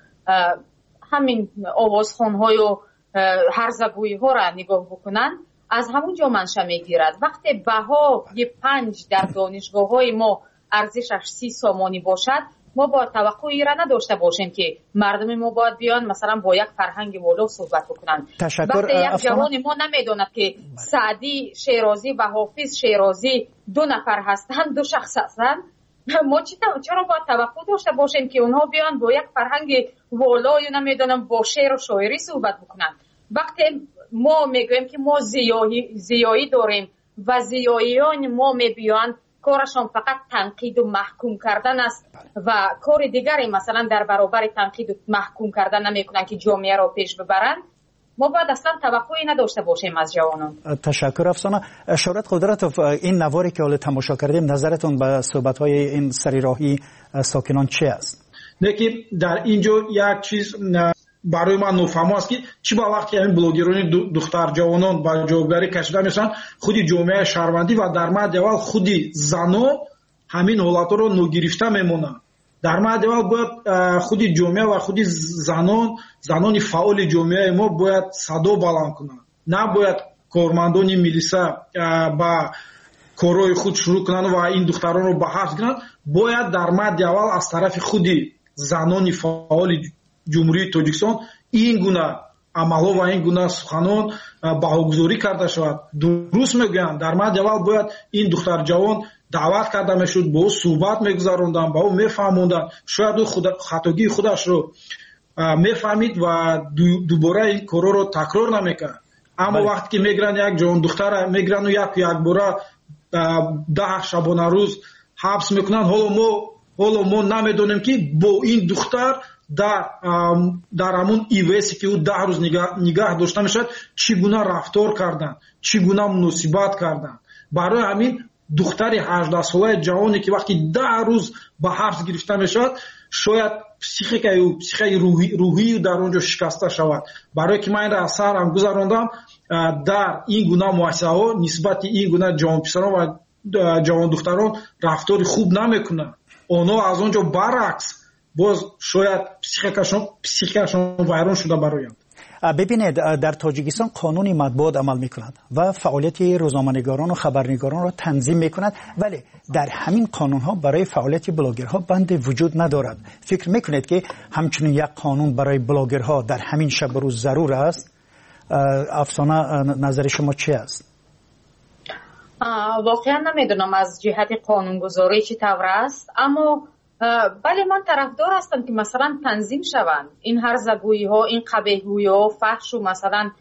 همین آوازخوان‌های و هرزگویی ها را نگاه بکنن، از همونجا منشأ میگیرد. وقتی بهای 5 در دانشگاه‌های ما ارزشش 30 سامانی باشد، ما با توقعی را نداشته باشیم که مردم ما باید بیان مثلا با یک فرهنگ بالا صحبت بکنن. وقتی یک جوان ما نمیداند که سعدی شیرازی و حافظ شیرازی 2 نفر هستند، 2 شخص هستند، ما چرا باید توقع داشته باشیم که اونها بیان با یک فرهنگ والا یا نمیدونم با شعر و شاعری صحبت بکنن؟ وقتی ما میگویم که ما زیایی داریم و زیاییان ما میبیان کارشان فقط تنقید و محکوم کردن است و کار دیگری مثلا در برابر تنقید و محکوم کردن نمیکنن که جامعه را پیش ببرن، ما باید اصلا توقعی نداشته باشیم از جوانان. تشکر افسانه. شورت قدرت، این نواری که حالا تماشا کردیم نظرتون به صحبت‌های این سریراهی ساکنان چه است؟ نه در اینجا یک چیز برای من نفهمه است که چی با وقتی همین بلوگران دختر جوانان با جوابگاری کشیده میشن، خودی جامعه شهروندی و در مورد اول خودی زنان همین حالات رو نگرفته میمونن. در مورد اول باید خودی جامعه و خودی زنان فعال جامعه ما باید صدا بلند کنن، نباید کارمندان میلیسا با کارهای خود شروع کنن و این دختران رو به حبس گیرن. باید در مورد اول از طرف خودی زنان فعال جمهوری تاجیکستان این گونه عملها و این گونه سخنان بهاگذاری کرده شود. درست میگویم در مورد اول باید این دختر جوان دعوت کرده میشد، با او صحبت میگذاروندن، با او میفهموندن، شاید او خطاگی خودش رو میفهمید و دوباره این کارا رو تکرار نمیکرد. اما وقتی که میگیرن یک جوان دختر میگیرن و یک باره 10 شبانه روز حبس میکنن، حالا ما نمیدونیم که با این دختر در همون ایویسی که او 10 روز نگاه داشته میشد چگونه رفتار کردن، چگونه مناسبت کردن. برای همین دختر 18 ساله جوانی که وقتی 10 روز به حبس گرفته میشد، شاید психикаи рӯҳию дар он ҷо шикаста шавад. барое ки ман аз сарам гузарондам дар ин гуна муассисаҳо нисбати ин гуна ҷавонписарон ва ҷавондухтарон рафтори хуб намекунанд. онҳо аз он ҷо баръакс боз шояд психикашон вайрон шуда бароянд. ببینید در تاجیکستان قانون مطبوعات عمل میکند و فعالیت روزنامه‌نگاران و خبرنگاران را تنظیم میکند، ولی در همین قانون ها برای فعالیت بلاگرها بند وجود ندارد. فکر میکنید که همچنین یک قانون برای بلاگرها در همین شب و روز ضرور است؟ افسانه نظر شما چی است؟ واقعا نمیدونم از جهت قانونگذاری چی طور است، اما بله من طرفدار هستم که مثلا تنظیم شوند این هرزگویی ها، این قبیحگویی ها، فحش و مثلا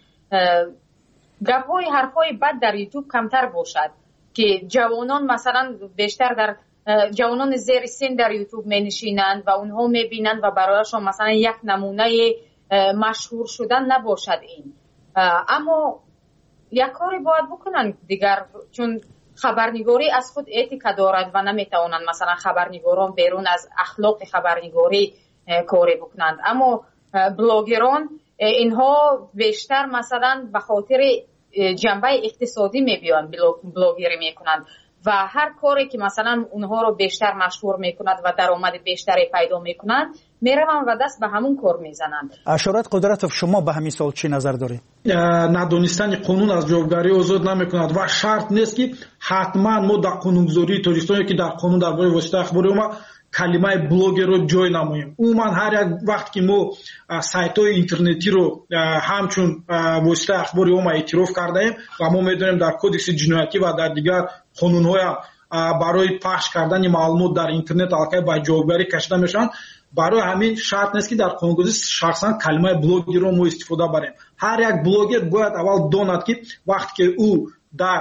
گپ های حرف های بد در یوتیوب کمتر باشد که جوانان مثلا بیشتر در جوانان زیر سن در یوتیوب می نشینند و اونها می بینند و برایشان مثلا یک نمونه مشهور شدن نباشد این. اما یک کاری باید بکنن دیگر، چون خبرنگاری از خود اتیکا دارد و نمیتوانند مثلا خبرنگاران بیرون از اخلاق خبرنگاری کاری بکنند. اما بلاگران اینها بیشتر مثلا به خاطر جنبه اقتصادی میبیان بلاگری میکنند و هر کاری که مثلا اونها رو بیشتر مشهور میکند و درآمد بیشتری پیدا میکنند میروند و دست به همون کار میزنند. اشارت قدرتوف، شما به همین سوال چی نظر دارید؟ ندانستن قانون از جوابگاری آزاد نمیکند و شرط نیست که حتما ما در قانونگذاری تاجیکستان که در قانون درباره واسطه اخباری ما کلمه بلاگر رو جای نماییم. عموما هر یک وقت که ما سایت‌های اینترنتی رو همچون واسطه اخباری ما اعتراف کردیم و ما میدونیم در کدکس جنایتی و در دیگر قانون‌های برای پخش کردن معلومات در اینترنت البته با جوابگاری کشیده میشن، برای همین شرط نیست که در قانونگذاری شخصا کلمه بلاگر رو ما استفاده بریم. هر یک بلاگر باید اول داند که وقتی که او در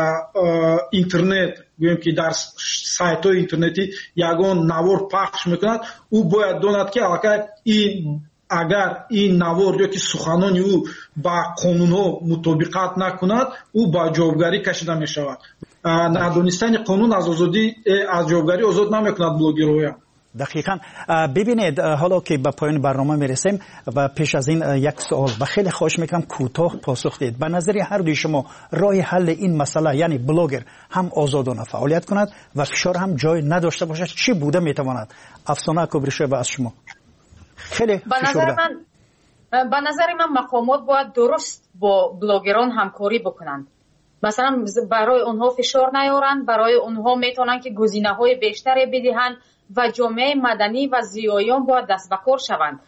اینترنت گویم که در سایت های اینترنتی یگان نوار پخش میکند، او باید داند که اگر این نوار یا که سخنان او با قانون ها مطابقت نکند او با جوابگاری کشیده می شود. ندانستن قانون از جوابگاری آزاد نمیکند بلاگرها. دقیقاً. ببینید حالا که به پایان برنامه میرسیم و پیش از این یک سوال و خیلی خواهش میکنم کوتاه پاسخ دهید. به نظر هر دوی شما راه حل این مسئله، یعنی بلاگر هم آزادانه فعالیت کند و فشار هم جای نداشته باشد، چی بوده میتواند؟ افسانه کبریشوی از شما. خیلی به نظر من مقامات باید درست با بلاگران همکاری بکنند. مثلا برای اونها فشار نیارند، برای اونها میتونن که گزینه‌های بیشتری بدهند و جامعه مدنی و زیایان باید دست به کار شوند.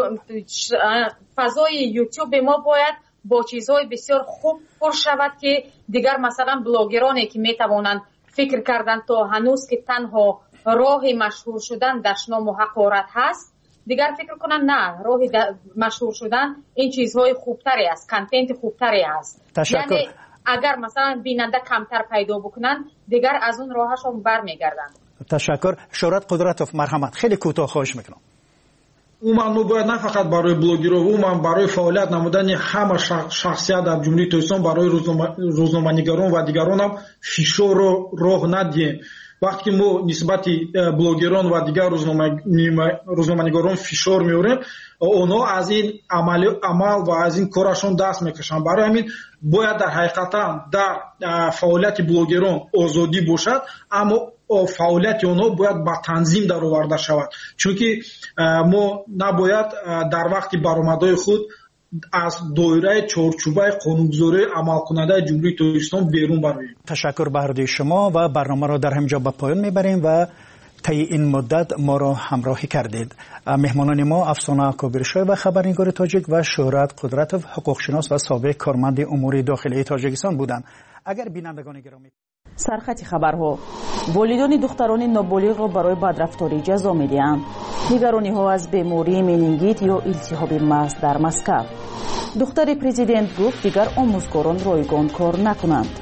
فضای یوتیوب ما باید با چیزهای بسیار خوب پر شود که دیگر مثلا بلاگرانی که میتوانند فکر کردن تا هنوز که تنها راه مشهور شدن دشنام و حقارت هست، دیگر فکر کنن نه، راه مشهور شدن این چیزهای خوبتری است، کانتنت خوبتری است. یعنی اگر مثلا بیننده کمتر پیدا بکنن دیگر از اون راهشون برمیگردن. تشکر. شورت قدرتوف، مرحمت. خیلی کوتاه خواهش میکنم. ما باید نه فقط برای بلاگرها، برای فعالیت نمودن همه شخصیت در جمهوری تاجیکستان برای روزنامه‌نگاران و دیگران هم فشار رو راه ندیم. وقتی که ما نسبت بلاگران و دیگر روزنامه‌نگاران فشار میاریم، اونها از این عمل و از این کارشون دست میکشن. برای همین باید در حقیقتا در فعالیت بلاگران آزادی باشد، اما فعالیت اونها باید با تنظیم در آورده شود، چون که ما نباید در وقت برآمدهای خود از دایره چارچوبه قانونگذاری عمل کننده جمهوری تاجیکستان بیرون برویم. تشکر به هر دوی شما و برنامه را در همینجا به پایان میبریم و طی این مدت ما را همراهی کردید. مهمانان ما افسانه کبریشوی و خبرنگار تاجیک و شهرت قدرتوف، حقوقشناس و سابق کارمند امور داخلی تاجیکستان بودند. اگر بینندگان گرامی، سرخط خبرها: والدان دختران نابالغ را برای بدرفتاری جزا می‌دهند. نگرانی‌ها از بیماری منینگیت یا التهاب مغز در مسکو. دختر پرزیدنت گفت دیگر آموزگاران رایگان کار نکنند.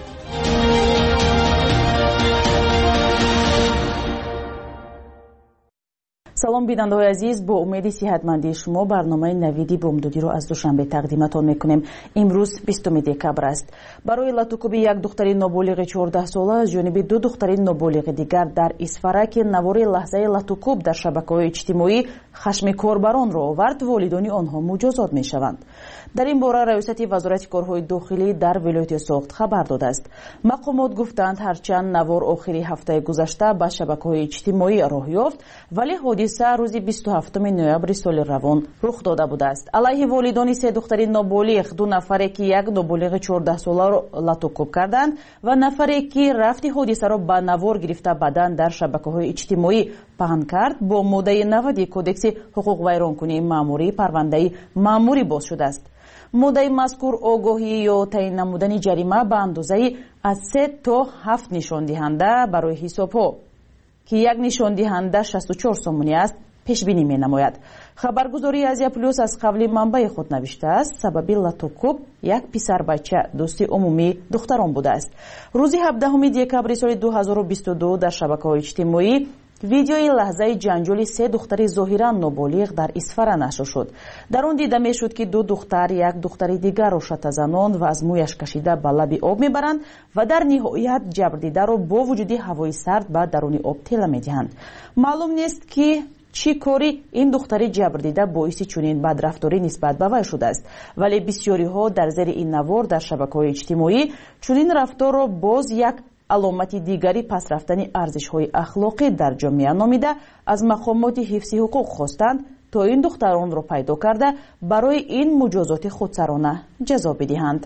салом бинандаҳои азиз, бо умеди сиҳатмандии шумо барномаи навиди бомдодиро аз душанбе тақдиматон мекунем. имрӯз 20 декабр аст. барои латукуби як духтари ноболиғи 14 сола аз ҷониби ду духтари ноболиғи дигар дар Исфараки навори лаҳзаи латукуб дар шабакаҳои иҷтимоӣ хашми корбаронро овард, волидони онҳо муҷозот мешаванд. дар ин бора раёсати вазорати корҳои дохилӣ дар вилояти Соғд хабар додааст. мақомот гуфтанд ҳарчанд навор охири ҳафтаи гузашта ба шабакаҳои иҷтимоӣ роҳ ёфт, вале ҳодиса рӯзи 27 ноябри соли равон рух дода будааст. алайҳи волидони се духтари ноболиғ, ду нафаре ки як ноболиғи 14 соларо латукуб карданд ва нафаре ки рафти ҳодисаро ба навор гирифта бадан дар шабакаҳои иҷтимоӣ паҳн кард, бо моддаи 90 кодекси ҳуқуқвайронкунии маъмурӣ парвандаи маъмурӣ боз шудааст. моддаи мазкур огоҳӣ ё таъин намудани ҷарима ба андозаи аз 3 то 7 нишондиҳанда барои ҳисобҳо ки як нишондиҳанда 64 сомонӣ аст пешбинӣ менамояд. хабаргузории Азия плюс аз қавли манбаи худ навиштааст, сабаби латукуб як писарбача дӯсти умумии духтарон будааст. рӯзи 17 декабри соли 2022 дар шабакаҳои иҷтимоӣ видеои лаҳзаи ҷанҷоли се духтари зоҳиран ноболиғ дар Исфара нашр шуд. дар он дида мешуд ки ду духтар як духтари дигарро шатазанон ва аз мӯяш кашида ба лаби об мебаранд ва дар ниҳоят ҷабрдидаро бо вуҷуди ҳавои сард ба даруни об тела медиҳанд. маълум нест ки чӣ кори ин духтари ҷабрдида боиси чунин бадрафторӣ нисбат ба вай шудааст, вале бисёриҳо дар зери ин навор дар шабакаҳои иҷтимоӣ чунин рафторро боз як аломати дигари пасрафтани арзишҳои ахлоқӣ дар ҷомеа номида аз мақомоти ҳифзи ҳуқуқ хостанд, то ин духтаронро пайдо карда барои ин муҷозоти худсарона ҷазо бидиҳанд.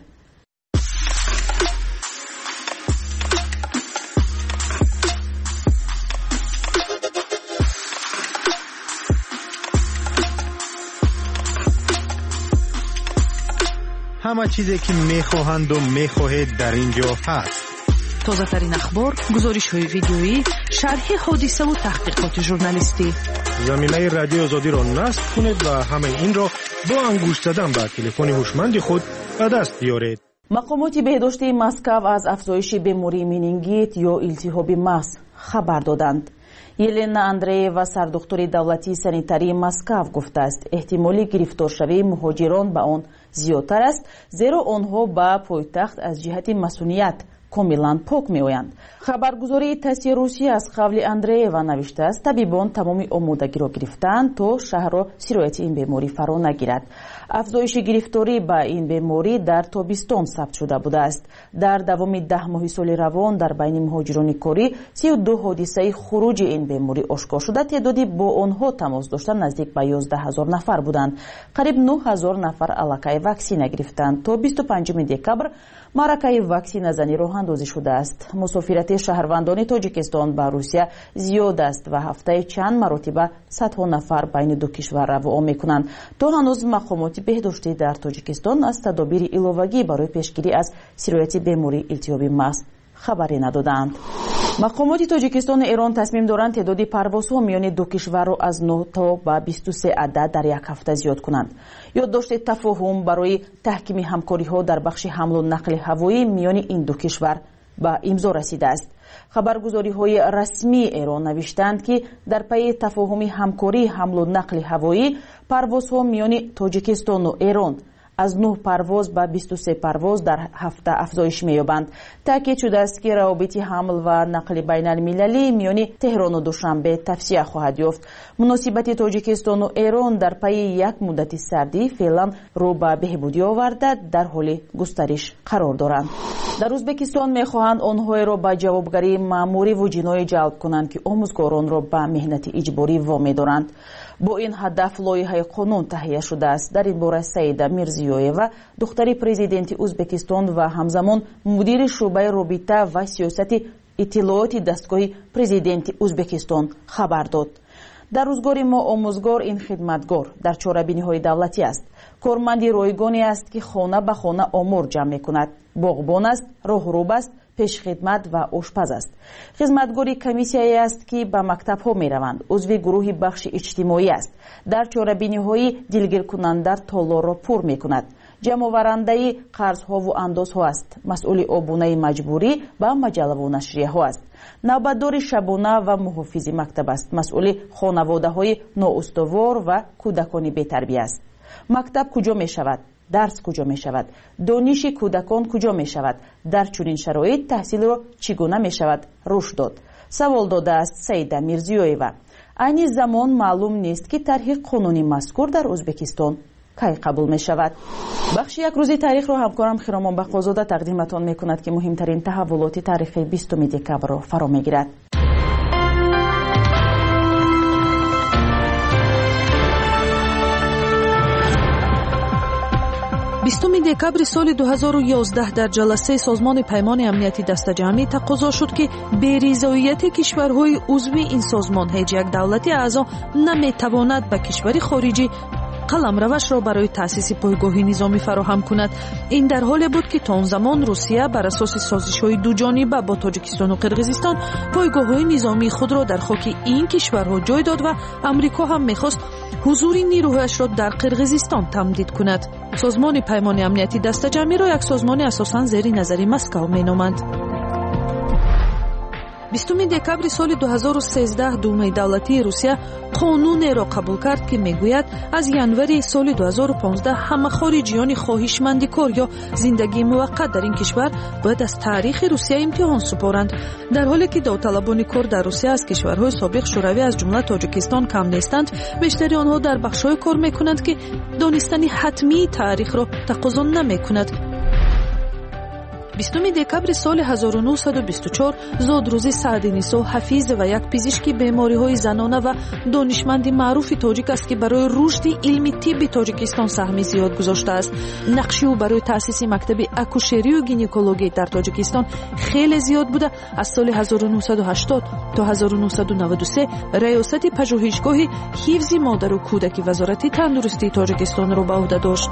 ҳама чизе ки мехоҳанду мехоҳед дар ин ҷо ҳаст. тозатарин ахбор, гузоришҳои видеоӣ, шарҳи ҳодисаву таҳқиқоти журналистӣ. заминаи радиои озодиро насб кунед ва ҳамаи инро бо ангушт задан ба телефони ҳушманди худ ба даст биёред. мақомоти беҳдошти Москав аз афзоиши бемории менингит ё илтиҳоби мағз хабар доданд. елена андреева, сардухтури давлатии санитарии Москав гуфтааст, эҳтимоли гирифторшавии муҳоҷирон ба он зиёдтар аст, зеро онҳо ба пойтахт аз ҷиҳати масуният комилан пок меоянд. хабаргузории ТАСС Русия аз қавли Андреева навиштааст, табибон тамоми омодагиро гирифтаанд, то шаҳрро сирояти ин беморӣ фаро нагирад. афзоиши гирифторӣ ба ин беморӣ дар тобистон сабт шуда будааст. дар давоми 10 моҳи соли равон дар байни муҳоҷирони корӣ 32 ҳодисаи хуруҷи ин беморӣ ошкор шуда, теъдоди бо онҳо тамос дошта наздик ба 11 000 нафар буданд. қариб 9 000 нафар аллакай ваксина гирифтанд. то 25 декабр маъракаи ваксиназанӣ роҳандозӣ шудааст. мусофирати шаҳрвандони Тоҷикистон ба Русия зиёд аст ва ҳафтаи чанд маротиба садҳо нафар байни ду кишвар равоо мекунанд. то ҳанӯз мақомоти беҳдоштӣ дар Тоҷикистон аз тадобири иловагӣ барои пешгирӣ аз сирояти бемории илтиҳоби мағз хабарӣ надоданд. мақомоти Тоҷикистону Эрон тасмим доранд теъдоди парвозҳо миёни ду кишварро аз 9 то ба 23 адад дар як ҳафта зиёд кунанд. ёддошти тафоҳум барои таҳкими ҳамкориҳо дар бахши ҳамлу нақли ҳавоӣ миёни ин ду кишвар ба имзо расидааст. хабаргузориҳои расмии Эрон навиштанд, ки дар пайи тафоҳуми ҳамкории ҳамлу нақли ҳавоӣ парвозҳо миёни Тоҷикистону Эрон аз 9 парвоз ба 23 парвоз дар ҳафта афзоиш меёбанд. таъкид шудааст, ки равобити ҳамл ва нақли байналмилалӣ миёни Теҳрону Душанбе тавсия хоҳад ёфт. муносибати Тоҷикистону Эрон дар пайи як муддати сардӣ феълан рӯ ба беҳбудӣ оварда дар ҳоли густариш қарор доранд. дар Ӯзбекистон мехоҳанд онҳоеро ба ҷавобгарии маъмуриву ҷиноӣ ҷалб кунанд, ки омӯзгоронро ба меҳнати иҷборӣ вомедоранд. бо ин ҳадаф лоиҳаи қонун таҳия шудааст. дар ин бора Саида Мирзиёева, духтари президенти Ӯзбекистон ва ҳамзамон мудири шӯъбаи робита ва сиёсати иттилооти дастгоҳи президенти Ӯзбекистон хабар дод. дар рӯзгори мо омӯзгор ин хидматгор дар чорабиниҳои давлатӣ аст. корманди ройгоне аст, ки хона ба хона омур ҷамъ мекунад. боғбон аст, роҳрӯб аст, пешхидмат ва ошпаз аст. хизматгори комиссияе аст, ки ба мактабҳо мераванд. узви гурӯҳи бахши иҷтимоӣ аст. дар чорабиниҳои дилгиркунанда толорро пур мекунад. ҷамъоварандаи қарзҳо ву андозҳо аст. масъули обунаи маҷбурӣ ба маҷаллаву нашрияҳо аст. навбатдори шабона ва муҳофизи мактаб аст. масъули хонаводаҳои ноустувор ва кӯдакони бетарбия аст. мактаб куҷо мешавад? дарс куҷо мешавад? дониши кӯдакон куҷо мешавад? дар чунин шароит таҳсилро чӣ гуна мешавад рушд дод? савол додааст Саида Мирзиёева. айни замон маълум нест ки тарҳи қонуни мазкур дар Ӯзбекистон кай қабул мешавад. бахши як рӯзи таърихро ҳамкорам Хиромон Бақозода тақдиматон мекунад ки муҳимтарин таҳаввулоти таърихи 20 декабрро фаро мегирад. 20 декабри соли 2011 дар ҷаласаи созмони паймони амнияти дастаҷамъӣ тақозо шуд ки беризоияти кишварҳои узви ин созмон ҳеҷ як давлати аъзо наметавонад ба кишвари хориҷӣ қаламравашро барои таъсиси пойгоҳи низомӣ фароҳам кунад. ин дар ҳоле буд ки то он замон Русия бар асоси созишҳои дуҷониба бо Тоҷикистону Қирғизистон пойгоҳҳои низомии худро дар хоки ин кишварҳо ҷой дод ва Амрико ҳам мехост ҳузури нирӯҳояшро дар Қирғизистон тамдид кунад. созмони паймони амнияти дастаҷамъиро як созмони асосан зери назари Москав меноманд. 20 декабри соли 2013 Думаи давлатии Русия қонунеро қабул кард ки мегӯяд аз январи соли 2015 ҳама хориҷиёни хоҳишмандикор ё зиндагии муваққат дар ин кишвар бояд аз таърихи Русия имтиҳон супоранд. дар ҳоле ки давталабони кор дар Русия аз кишварҳои собиқ шӯравӣ аз ҷумла Тоҷикистон кам нестанд, бештари онҳо дар бахшҳое кор мекунанд ки донистани ҳатмии таърихро тақозо намекунад. 20 декабри соли 1924 зодрӯзи Саъди Нисо Ҳафиз ва як пизишки бемориҳои занона ва донишманди маъруфи тоҷик аст ки барои рушди илми тибби Тоҷикистон саҳми зиёд гузоштааст. нақши ӯ барои таъсиси мактаби акушерию гинекологӣ дар Тоҷикистон хеле зиёд буда аз соли 1980 то 1993 раёсати пажӯҳишгоҳи ҳифзи модару кӯдаки вазорати тандурустии Тоҷикистонро ба ӯҳда дошт.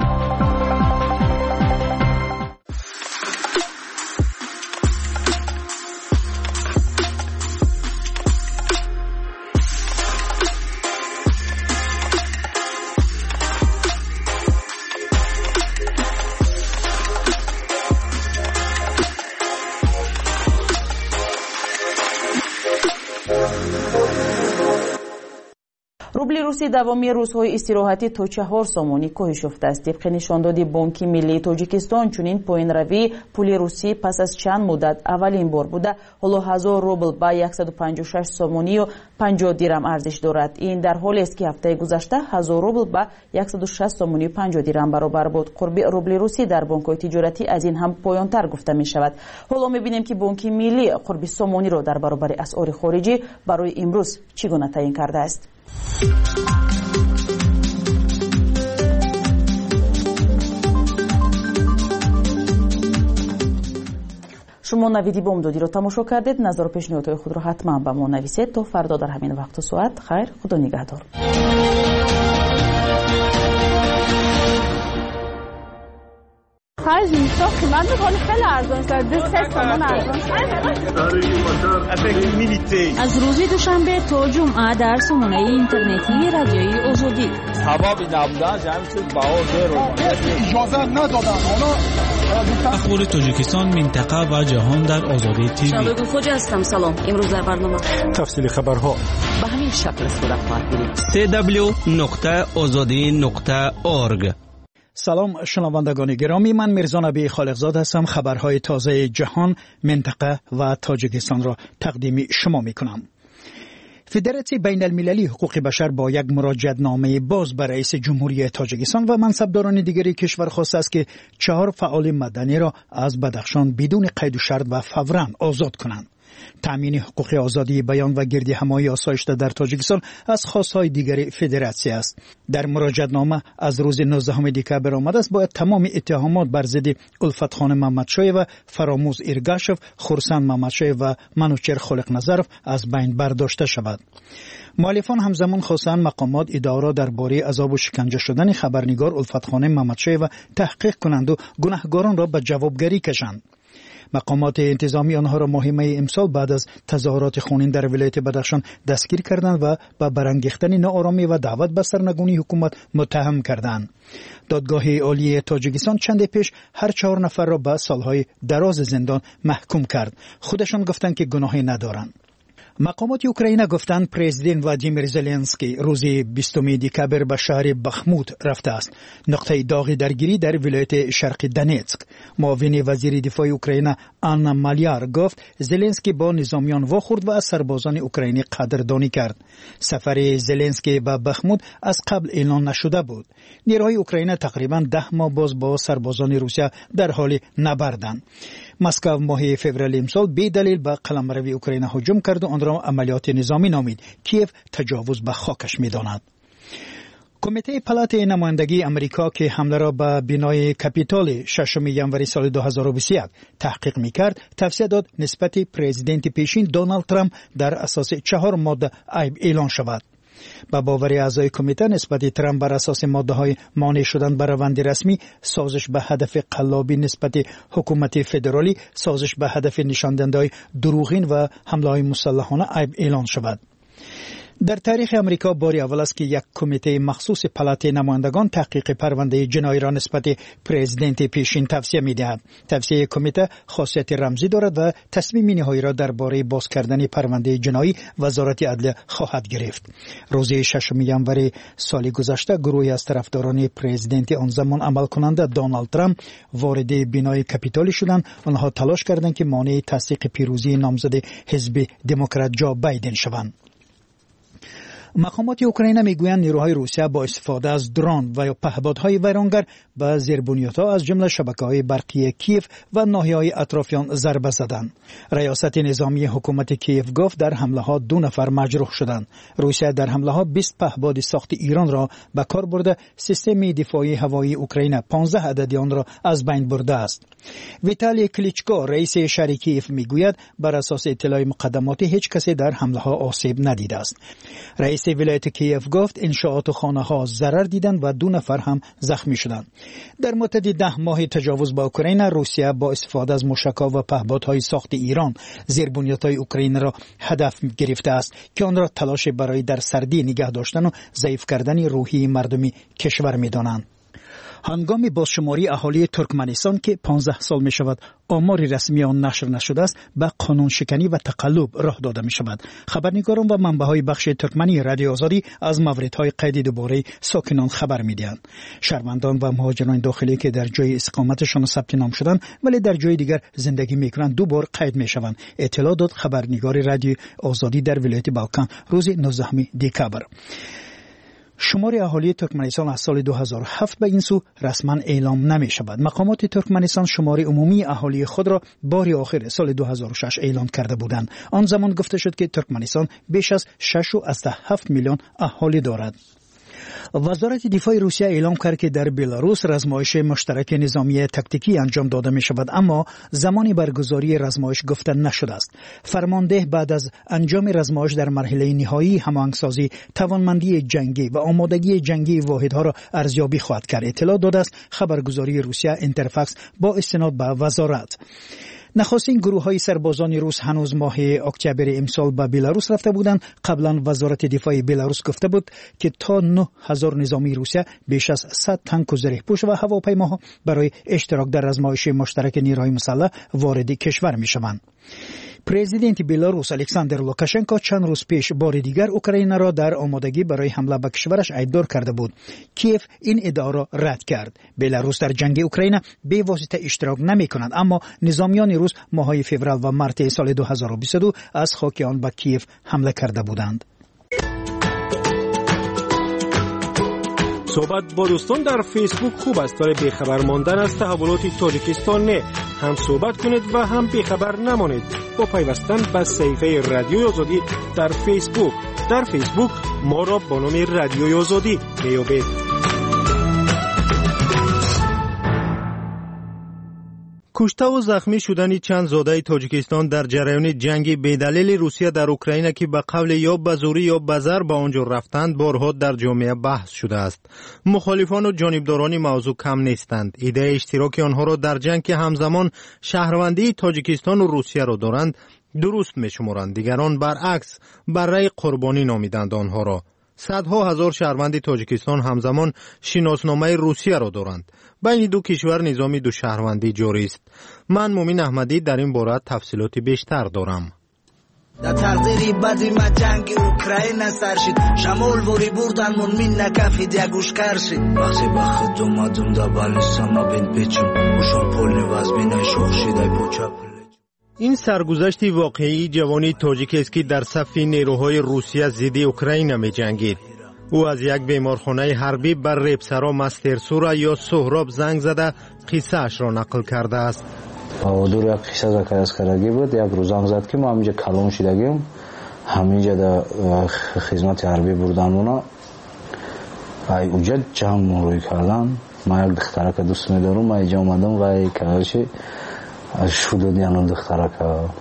рубли русӣ давоми рӯзҳои истироҳатӣ то 4 сомонӣ коҳиш ёфтааст. тибқи нишондоди Бонки миллии Тоҷикистон чунин поинравии пули русӣ пас аз чанд муддат аввалин бор буда ҳоло 1000 рубл ба 156 сомонию 50 дирам арзиш дорад. ин дар ҳоле аст ки ҳафтаи гузашта 1000 рубл ба 106 сомонию 50 дирам баробар буд. қурби рубли русӣ дар бонкҳои тиҷоратӣ аз ин ҳам поёнтар гуфта мешавад. ҳоло мебинем ки Бонки миллӣ қурби сомониро дар баробари асъори хориҷӣ барои имрӯз чӣ гуна таъин кардааст. шумо навиди бомдодиро тамошо кардед. назару пешниҳодҳои худро ҳатман ба мо нависед. то фардо дар ҳамин вақту соат. хайр, худо нигаҳдор. خرج نیستا قیمت میکنه خیلی ارزان شد. 2 تومان ارزان از روز دوشنبه تا جمعه در سامانه اینترنتی رادیوی آزادی سبب نبودن جمع شد بها زیر اجازه ندادن. حالا اخبار تاجیکستان منطقه و جهان در آزادی تیوی. شبگون خوجه هستم. سلام. امروز در برنامه تفصیل خبرها به همین شکل صورت خواهد گرفت. www.azadi.org. سلام شنوندگان گرامی، من میرزا نبی خالقزاد هستم. خبرهای تازه جهان، منطقه و تاجیکستان را تقدیم شما می کنم. فدراسیون بین المللی حقوق بشر با یک مراجعه‌نامه باز به رئیس جمهوری تاجیکستان و منصبداران دیگری کشور خواسته است که 4 فعال مدنی را از بدخشان بدون قید و شرط و فوراً آزاد کنند. تامین حقوق آزادی بیان و گردی همایی آسایش در تاجیکستان از خواستهای دیگر فدراسیون است. در مراجعه‌نامه از روز 19 دکبر آمده است باید تمام اتهامات بر ضد الفتخان محمدشاه و فراموز ایرگاشف، خورسند محمدشاه و منوچهر خالقنظرов از بین برداشته شود. مؤلفان همزمان خواستند مقامات اداره را درباره عذاب و شکنجه شدن خبرنگار الفتخان محمدشاه و تحقیق کنند و گناهکاران را به جوابگری کشند. مقامات انتظامی آنها را ماه می امسال بعد از تظاهرات خونین در ولایت بدخشان دستگیر کردند و به برانگیختن ناآرامی و دعوت به سرنگونی حکومت متهم کردند. دادگاه عالی تاجیکستان چند پیش هر 4 نفر را به سالهای دراز زندان محکوم کرد. خودشان گفتند که گناهی ندارند. مقامات اوکراین گفتند پرزیدنت ولادیمیر زلنسکی روز 20 دکبر به شهر بخموت رفته است. نقطه داغ درگیری در ولایت شرقی دنیتسک. معاون وزیر دفاع اوکراین آنا مالیار گفت زلنسکی با نظامیان واخورد و از سربازان اوکراینی قدردانی کرد. سفر زلنسکی به بخموت از قبل اعلان نشده بود. نیروهای اوکراین تقریبا 10 ماه باز با سربازان روسیه در حال نبردند. مسکو ماه فوریه امسال بی دلیل به قلمرو اوکراین هجوم کرد و آن را عملیات نظامی نامید. کیف تجاوز به خاکش می‌داند. کمیته پالات نمایندگی امریکا که حمله را به بنای کپیتال 6 ژانویه سال 2021 تحقیق می‌کرد، توصیه داد نسبت پرزیدنت پیشین دونالد ترامپ در اساس 4 ماده عیب اعلان شود. با باور اعضای کمیته نسبت ترامپ بر اساس ماده‌های مانع شدن بر روند رسمی، سازش به هدف قلابی نسبت حکومت فدرالی، سازش به هدف نشانده‌های دروغین و حمله‌های مسلحانه عیب اعلان شود. در تاریخ امریکا باری اول است که یک کمیته مخصوص پالات نمایندگان تحقیق پرونده جنایی را نسبت پرزیدنت پیشین توصیه می‌دهد. توصیه کمیته خاصیت رمزی دارد و تصمیم نهایی را درباره باز کردن پرونده جنایی وزارت عدلیه خواهد گرفت. روز 6 ژانویه سال گذشته گروهی از طرفداران پرزیدنت آن زمان عمل کننده دونالد ترامپ وارد بنای کپیتال شدند. آنها تلاش کردند که مانع تصدیق پیروزی نامزد حزب دموکرات جو بایدن شوند. مقامات اوکراین میگویند نیروهای روسیه با استفاده از درون و پهپادهای ویرانگر به زیربنیادها از جمله شبکه‌های برقی کیف و ناحیه‌های اطرافیان ضربه زدند. ریاست نظامی حکومت کیف گفت در حمله‌ها 2 نفر مجروح شدند. روسیه در حمله‌ها 20 پهپاد ساخت ایران را به کار برده، سیستم دفاعی هوایی اوکراین 15 عددی آن را از بین برده است. ویتالی کلیچکو رئیس شهر کیف میگوید بر اساس اطلاع مقدماتی هیچ کسی در حمله‌ها آسیب ندیده است. رئیس ولایت کیف گفت انشاءات و خانه‌ها ضرر دیدند و 2 نفر هم زخمی شدند. در مدت 10 ماه تجاوز به اوکراین، روسیه با استفاده از موشک‌ها و پهپادهای ساخت ایران زیربنیادهای اوکراین را هدف گرفته است که آن را تلاش برای در سردی نگه داشتن و ضعیف کردن روحی مردمی کشور می‌دانند. هنگام بازشماری اهالی ترکمنستان که 15 سال می شود آمار رسمی آن نشر نشده است، به قانون شکنی و تقلب راه داده می شود. خبرنگاران و منبع‌های بخش ترکمنی رادیو آزادی از موردهای قید دوباره ساکنان خبر می دهند. شهروندان و مهاجران داخلی که در جای اقامتشان ثبت نام شدند ولی در جای دیگر زندگی می کنند 2 بار قید می شوند. اطلاع داد خبرنگار رادیو آزادی در ولایت بالکان روز 19 دکبر. شمار اهالی ترکمنستان از سال 2007 به این سو رسما اعلام نمی شود. مقامات ترکمنستان شمار عمومی اهالی خود را بار آخر سال 2006 اعلام کرده بودند. آن زمان گفته شد که ترکمنستان بیش از 6.7 میلیون اهالی دارد. وزارت دفاع روسیه اعلام کرد که در بلاروس رزمایش مشترک نظامی تاکتیکی انجام داده می شود، اما زمان برگزاری رزمایش گفته نشده است. فرمانده بعد از انجام رزمایش در مرحله نهایی هماهنگسازی توانمندی جنگی و آمادگی جنگی واحدها را ارزیابی خواهد کرد. اطلاع داده است خبرگزاری روسیه اینترفاکس با استناد به وزارت. نخستین گروه‌های سربازان روس هنوز ماه اکتبر امسال به بلاروس رفته بودند. قبلا وزارت دفاع بلاروس گفته بود که تا 9000 نظامی روسیه بیش از 100 تانک و زره‌پوش و هواپیماها برای اشتراک در رزمایش مشترک نیروهای مسلح وارد کشور می‌شوند. پرزیدنت بلاروس الکساندر لوکاشنکو چند روز پیش بار دیگر اوکراین را در آمادگی برای حمله به کشورش ایدار کرده بود. کیف این ادعا را رد کرد. بلاروس در جنگ اوکراین به واسطه اشتراک نمی‌کند، اما نظامیان روس ماه‌های فوریه و مارت سال 2022 از خاک آن به کیف حمله کرده بودند. صحبت با دوستان در فیسبوک خوب است، ولی بیخبر ماندن از تحولات تاجیکستان نه. هم صحبت کنید و هم بیخبر نمانید با پیوستن به صفحه رادیوی آزادی در فیسبوک. در فیسبوک ما را با نام رادیوی آزادی میابید. کشته و زخمی شدن چند زاده تاجیکستان در جریان جنگ بی‌دلیل روسیه در اوکراین که به قول یا به زوری یا به ضرب به آنجا رفتند بارها در جامعه بحث شده است. مخالفان و جانبداران موضوع کم نیستند. ایده اشتراک آنها را در جنگ که همزمان شهروندی تاجیکستان و روسیه را دارند درست می‌شمارند. دیگران برعکس برای قربانی نامیدند آنها را. صدها هزار شهروند تاجیکستان همزمان شناسنامه روسیه را دارند. بین دو کشور نظام دو شهروندی جاری است. من مومن احمدی در این باره تفصیلات بیشتر دارم. در تقدیری بدی ما جنگ اوکراین سرشید شمال وری بردن من من نکفید یگوش کرشید وقتی با خود اومدم در بالستان بین پیچم اوشون پل نواز بینای شخشیدای پوچا این سرگذشت واقعی جوانی تاجیک است که در صف نیروهای روسیه ضد اوکراین می جنگید. او از یک بیمارخانه حربی بر ریبسرا مسترسورا یا سهراب زنگ زده قصه اش را نقل کرده است. دور یک قصه زکایت کردگی بود. یک روز زنگ زد که ما همینجا کلام شدگیم همینجا در خدمت حربی بردن اونا اونجا جمع روی کردن. ما یک دختره که دوست میدارم ما اینجا اومدم و کارشی شده دیانون دختره که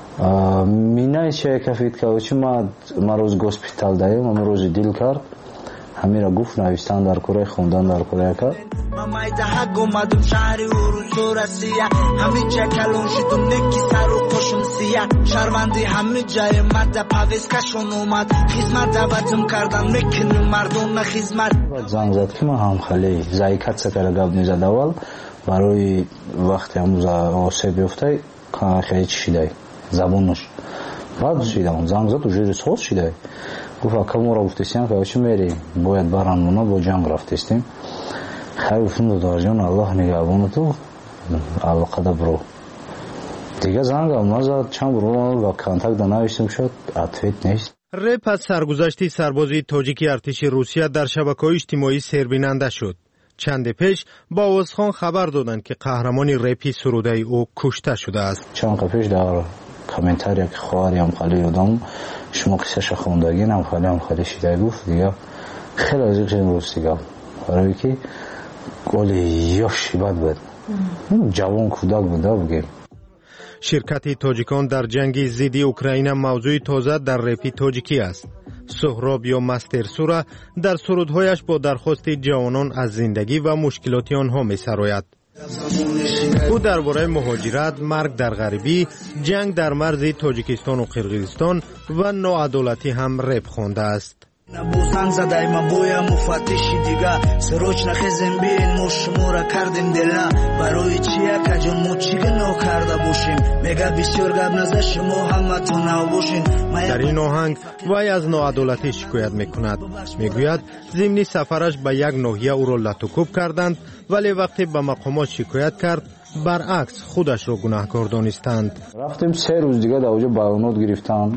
مینای چه کفید که اوچی ما روز گوسپیتال داریم ما روز دیل کرد همین را گفت نویستن در کره خوندن در کره کرد مامای دهگ اومدم شهری اروزو رسیه همین چه کلون شدم نکی سر و خوشم سیه شهروندی همه جای مرد پاویز کشون اومد خدمت دعوتم کردن میکنم مردم نه خدمت زنگ زد که ما هم خیلی زایکت سکر گاب میزد اول برای وقتی هم آسه بیفته خیلی چی شده زبونش بعد شیدم زنگ زد و جوری سوز شده گفت کمو را گفتیم که چی میری باید برامونا با جنگ رفتیم خیلی گفتم دار جان الله نگهبان تو علاقه برو دیگه زنگ هم زد چند برو و کانتاکت نوشتم شد اتویت نیست. رپ از سرگذشت سربازی تاجیک ارتش روسیه در شبکه‌های اجتماعی سربیننده شد. چند پیش با عوضخان خبر دادند که قهرمان رپی سروده او کشته شده است. چند پیش در کامنتاری که خواهری هم خالی یادم شما قصهش خوندگین هم خالی شده گفت دیگه خیلی از این روز دیگه برای که گل یاشی بد بود جوان کودک بوده بگیم. شرکت تاجیکان در جنگ ضد اوکراین موضوع تازه در رپی تاجیکی است. سهراب یا مسترسورا در سرودهایش با درخواست جوانان از زندگی و مشکلات آنها می سراید. او درباره مهاجرت، مرگ در غریبی، جنگ در مرز تاجیکستان و قرقیزستان و ناعدالتی هم رپ خوانده است. نبوسان زدای ما بویا مفتشی دیگه سروچ نخزم بین مشمورا کردیم دلا برای چیه که جون موچیگه نو کرده باشیم میگه بسیار گب نزش محمد تو نو باشین. در این آهنگ وی از ناعدالتی شکایت میکند. میگوید ضمن سفرش به یک ناحیه او را لطوکوب کردند ولی وقتی به مقامات شکایت کرد برعکس خودش را گناهکار دانستند. رفتیم 3 روز دیگه در اونجا بیانات گرفتن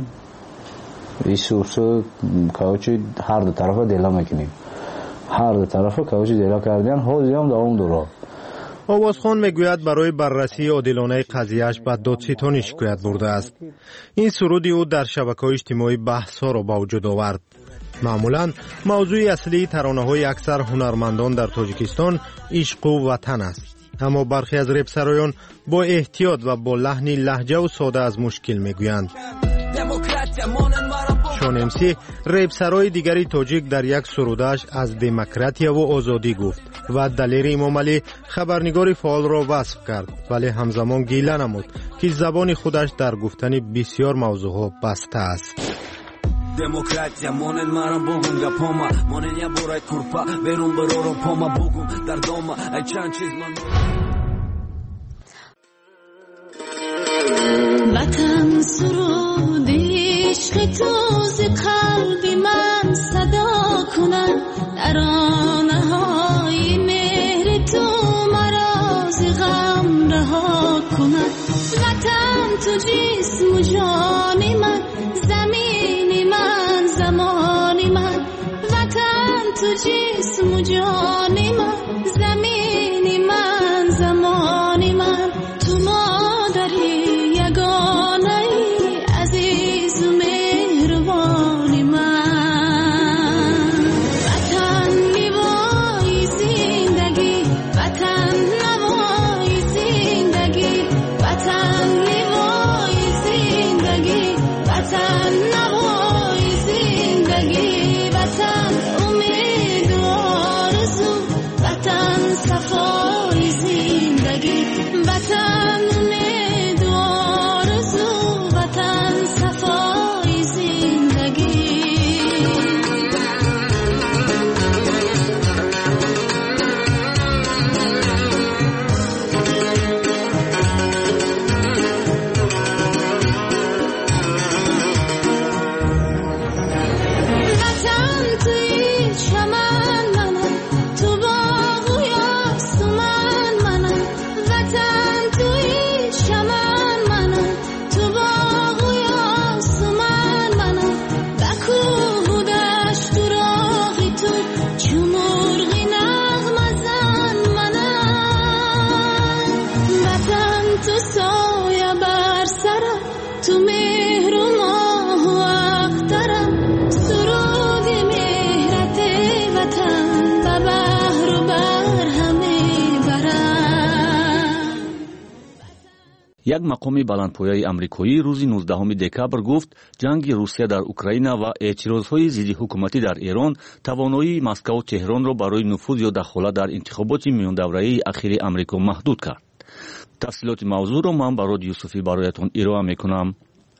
ایسوسو کاوچی هر دو طرفه دیلا میکنیم هر دو طرفه کاوچی دیلا کردن حاضی هم دوام دورا. آوازخان میگوید برای بررسی عادلانه قضیهش به دادستانی شکایت برده است. این سرودی او در شبکه‌های اجتماعی بحث‌ها را به وجود آورد. معمولاً موضوع اصلی ترانه‌های اکثر هنرمندان در تاجیکستان عشق و وطن است. اما برخی از رپسرایان با احتیاط و با لحنی لهجه و ساده از مشکل میگویند. شان امسی رپسرای دیگری تاجیک در یک سرودش از دموکراتیا و آزادی گفت و دلیر امام علی خبرنگار فعال را وصف کرد ولی همزمان گیله نمود که زبان خودش در گفتن بسیار موضوعها بسته است. Demokratija monen maram bogum ga poma monen ya boray kurpa berum baroro poma bogum dar doma ay chan chiz man vatan surud ishq to ze qalbi man sada kunan taranahay mehr to mara ze gham raha kunan vatan tu jism u jan man zamini man zamani man vatan tu jism u jan man zamini man zamani man tu madari yagane aziz u mehrban man vatan یک مقام بلندپایه آمریکایی روز 19 دکبر گفت جنگ روسیه در اوکراین و اعتراضهای ضد حکومتی در ایران توانایی مسکو و تهران را برای نفوذ یا دخالت در انتخابات میان دوره اخیر آمریکا محدود کرد. تفصیلات موضوع را من با رادیو یوسفی برایتان ارائه میکنم.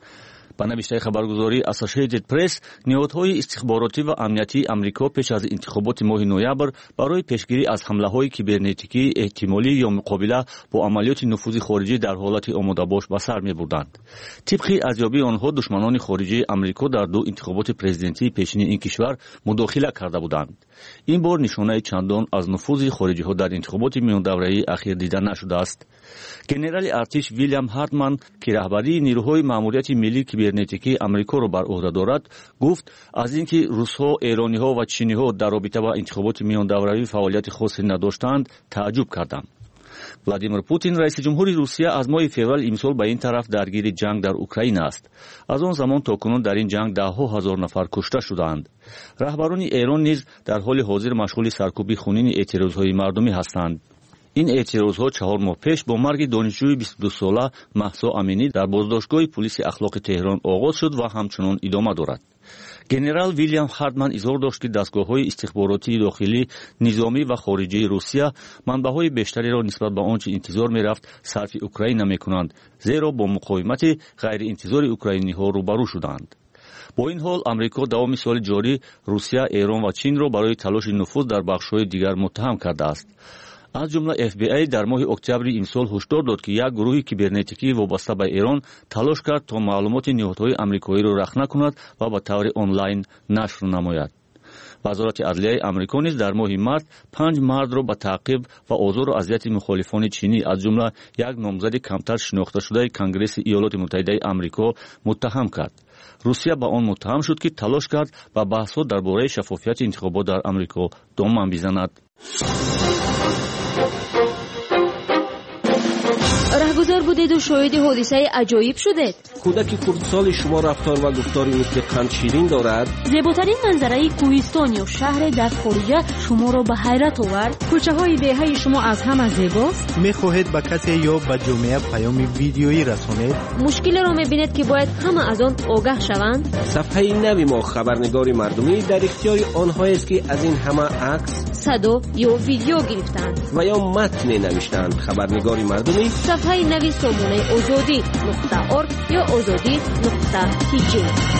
با نوشته خبرگزاری اسوسییتد پرس، نهادهای استخباراتی و امنیتی آمریکا پیش از انتخابات ماه نوامبر برای پیشگیری از حمله‌های کیبرنتیکی احتمالی یا مقابله با عملیات نفوذ خارجی در حالت آماده باش به سر می‌بردند. طبق ارزیابی آنها دشمنان خارجی آمریکا در دو انتخابات پرزیدنتی پیشین این کشور مداخله کرده بودند. این بار نشانه چندان از نفوذ خارجی‌ها در انتخابات میان دوره اخیر دیده نشده است. گنرال ارتش ویلیام هارتمن که رهبری نیروهای ماموریت ملی کیبرنتیکی آمریکا را بر عهده دارد گفت از اینکه روس‌ها، ایرانی‌ها و چینی‌ها در رابطه با انتخابات میان دوره‌ای فعالیت خاصی نداشتند تعجب کردم. ولادیمیر پوتین رئیس جمهوری روسیه از ماه فوریه امسال به این طرف درگیر جنگ در اوکراین است. از آن زمان تا کنون در این جنگ ده‌ها هزار نفر کشته شدند. رهبران ایران نیز در حال حاضر مشغول سرکوب خونین اعتراضهای مردمی هستند. این اعتراضها 4 ماه پیش با مرگ دانشجوی 22 ساله مهسا امینی در بازداشتگاه پلیس اخلاق تهران آغاز شد و همچنان ادامه دارد. گنرال ویلیام هارتمن اظهار داشت که دستگاه‌های استخباراتی داخلی، نظامی و خارجی روسیه منبع‌های بیشتری را نسبت به آنچه انتظار می‌رفت صرف اوکراین نمی‌کنند، زیرا با مقاومت غیر انتظار اوکراینی‌ها روبرو شدند. با این حال آمریکا دوام سال جاری روسیه، ایران و چین را برای تلاش نفوذ در بخش‌های دیگر متهم کرده است. از جمله FBI در ماه اکتبر امسال هشدار داد که یک گروه کیبرنتیکی وابسته به ایران تلاش کرد تا معلومات نهادهای آمریکایی را رخنه کند و به طور آنلاین نشر نماید. وزارت عدلیه آمریکا نیز در ماه مارس 5 مرد را به تعقیب و آزار و اذیت مخالفان چینی از جمله یک نامزد کمتر شناخته شده کنگره ایالات متحده آمریکا متهم کرد. روسیه با آن متهم شد که تلاش کرد و بحث‌ها درباره شفافیت انتخابات در آمریکا دامن بزند. رهگذر بودید و شاهد حادثه عجایب شدید. کودک خردسال شما رفتار و گفتاری مثل قند شیرین دارد. زیباترین منظره کوهستان یا شهر در خارجه شما را به حیرت آورد. کوچه های دهه شما از همه زیباست. می‌خواهید به کسی یا به جامعه پیام ویدیویی رسانید؟ مشکلی را می‌بینید که باید همه از آن آگاه شوند. صفحه نوی ما خبرنگار مردمی در اختیار آنها است که از این همه عکس، صدا یا ویدیو گرفتند و یا متن نوشتند. خبرنگار مردمی صفحه نوی سامانه azadi.org یا azadi.tj.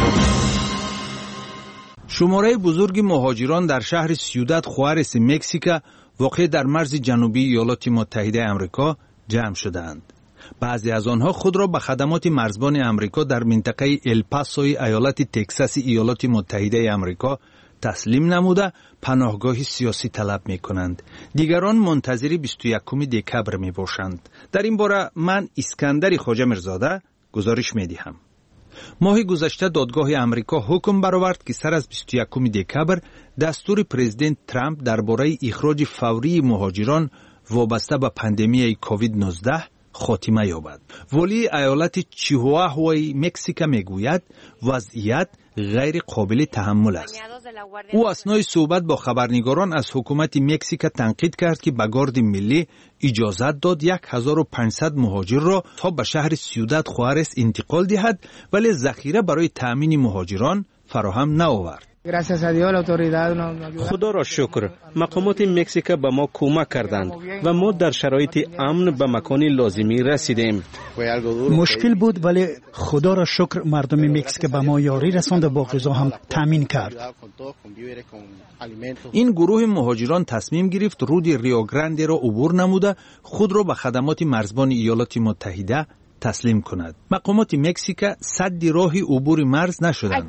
شماره بزرگ مهاجران در شهر سیوداد خوارس مکزیک واقع در مرز جنوبی ایالات متحده آمریکا جمع شدند. بعضی از آنها خود را به خدمات مرزبان آمریکا در منطقه الپاسوی ایالت تگزاس ایالات متحده آمریکا تسلیم نموده پناهگاه سیاسی طلب می کنند. دیگران منتظر 21 دکبر می باشند. در این باره من اسکندر خواجه میرزاده گزارش می دهم. ماه گذشته دادگاه آمریکا حکم برآورد که سر از 21 دکبر دستور پرزیدنت ترامپ درباره اخراج فوری مهاجران وابسته به پاندمی کووید 19 خاتمه یابد. ولی ایالت چیهواهوای مکزیک میگوید وضعیت غیر قابل تحمل است. او اثنای صحبت با خبرنگاران از حکومت مکزیک تنقید کرد که به گارد ملی اجازت داد 1500 مهاجر را تا به شهر سیوداد خوارس انتقال دهد ولی ذخیره برای تأمین مهاجران فراهم نآورد. خدا را شکر مقامات مکزیک به ما کمک کردند و ما در شرایط امن به مکان لازمی رسیدیم. مشکل بود ولی خدا را شکر مردم مکزیک به ما یاری رساند و با غذا هم تامین کرد. این گروه مهاجران تصمیم گرفت رود ریوگرانده را عبور نموده خود را به خدمات مرزبان ایالات متحده تسلیم کند. مقامات مکزیک سد راه عبور مرز نشدند.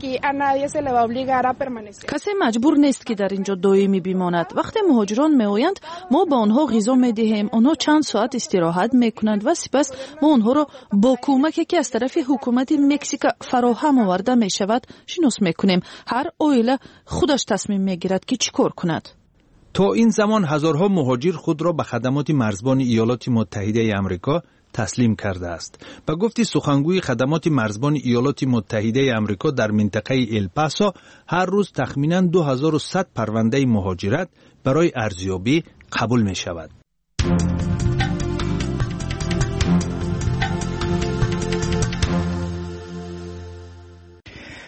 کسی مجبور نیست که در اینجا دائمی بماند. وقتی مهاجران میآیند ما به آنها غذا میدهیم، آنها چند ساعت استراحت میکنند و سپس ما آنها را با کمکی که از طرف حکومت مکزیک فراهم آورده میشود شناس میکنیم. هر عائله خودش تصمیم میگیرد که چیکار کند. تا این زمان هزارها مهاجر خود را به خدمات مرزبان ایالات متحده آمریکا تسلیم کرده است. به گفت سخنگوی خدمات مرزبان ایالات متحده آمریکا در منطقه الپاسو هر روز تخمیناً 2100 پرونده مهاجرت برای ارزیابی قبول می شود.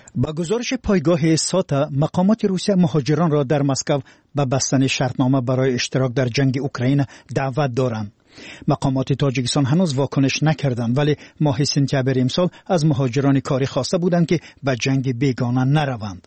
با گزارش پایگاه ساتا، مقامات روسیه مهاجران را در مسکو به بستن شرطنامه برای اشتراک در جنگ اوکراین دعوت دارند. مقامات تاجیکستان هنوز واکنش نکردند، ولی ماه سپتامبر امسال از مهاجران کاری خواسته بودند که به جنگ بیگانه نروند.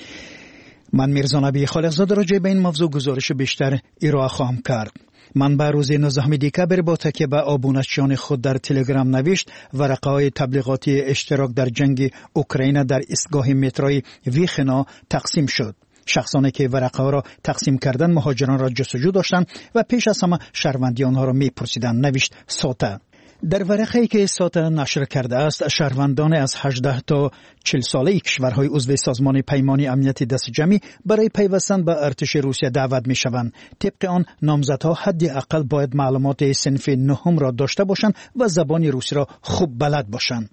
من میرزا نبی خالقزاده راجع به این موضوع گزارش بیشتر ارائه خواهم کرد. من به روز 19 دکامبر با تکیه به آبونچیان خود در تلگرام نوشت ورقه‌های تبلیغاتی اشتراک در جنگ اوکراین در ایستگاه متروی ویخنا تقسیم شد. شخصانی که ورقه را تقسیم کردند مهاجران را جستجو داشتند و پیش از همه شهروندی آنها را می‌پرسیدند، نوشت ساتا. در ورقه‌ای که ساتا نشر کرده است، شهروندان از 18 تا 40 ساله کشورهای عضو سازمان پیمان امنیت دست جمعی برای پیوستن به ارتش روسیه دعوت می‌شوند. طبق آن نامزدها حداقل باید معلومات صنف نهم را داشته باشند و زبان روسی را خوب بلد باشند.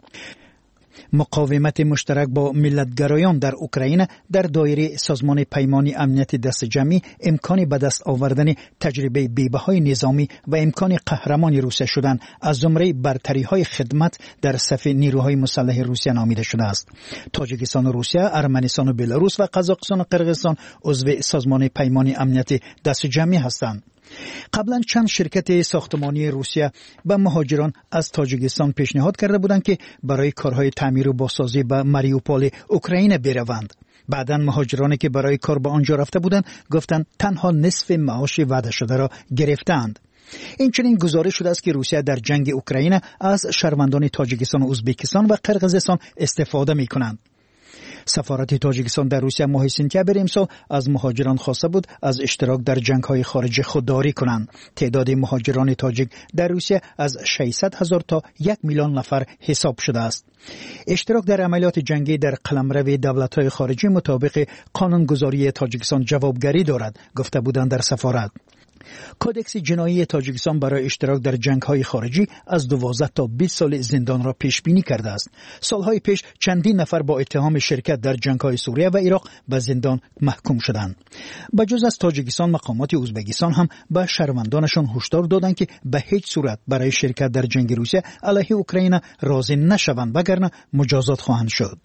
مقاومت مشترک با ملتگرایان در اوکراین در دایره سازمان پیمان امنیت دست جمعی امکان به دست آوردن تجربه بی‌بهای نظامی و امکان قهرمانی روسیه شدن از جمله برتری‌های خدمت در صف نیروهای مسلح روسیه نامیده شده است. تاجیکستان و روسیه، ارمنستان و بلاروس و قزاقستان و قرقیزستان عضو سازمان پیمان امنیت دست جمعی هستند. قبلا چند شرکت ساختمانی روسیه به مهاجران از تاجیکستان پیشنهاد کرده بودند که برای کارهای تعمیر و بازسازی به ماریوپول اوکراین بروند. بعداً مهاجرانی که برای کار به آنجا رفته بودند گفتند تنها نصف معاش وعده شده را گرفتند. این چنین گزارش شده است که روسیه در جنگ اوکراین از شهروندان تاجیکستان و ازبکستان و قرقیزستان استفاده می‌کنند. سفارت تاجیکستان در روسیه ماه سپتامبر امسال از مهاجران خواسته بود از اشتراک در جنگ‌های خارجی خودداری کنند. تعداد مهاجران تاجیک در روسیه از 600,000 تا 1 میلیون نفر حساب شده است. اشتراک در عملیات جنگی در قلمرو دولت‌های خارجی مطابق قانونگذاری تاجیکستان جوابگری دارد، گفته بودند در سفارت. کودکس جنایی تاجیکستان برای اشتراک در جنگ‌های خارجی از 12 تا 20 سال زندان را پیش بینی کرده است. سالهای پیش چندین نفر با اتهام شرکت در جنگ‌های سوریه و عراق به زندان محکوم شدند. بجز از تاجیکستان، مقامات ازبکستان هم به شهروندانشان هشدار دادند که به هیچ صورت برای شرکت در جنگ روسیه علیه اوکراین راضی نشوند وگرنه مجازات خواهند شد.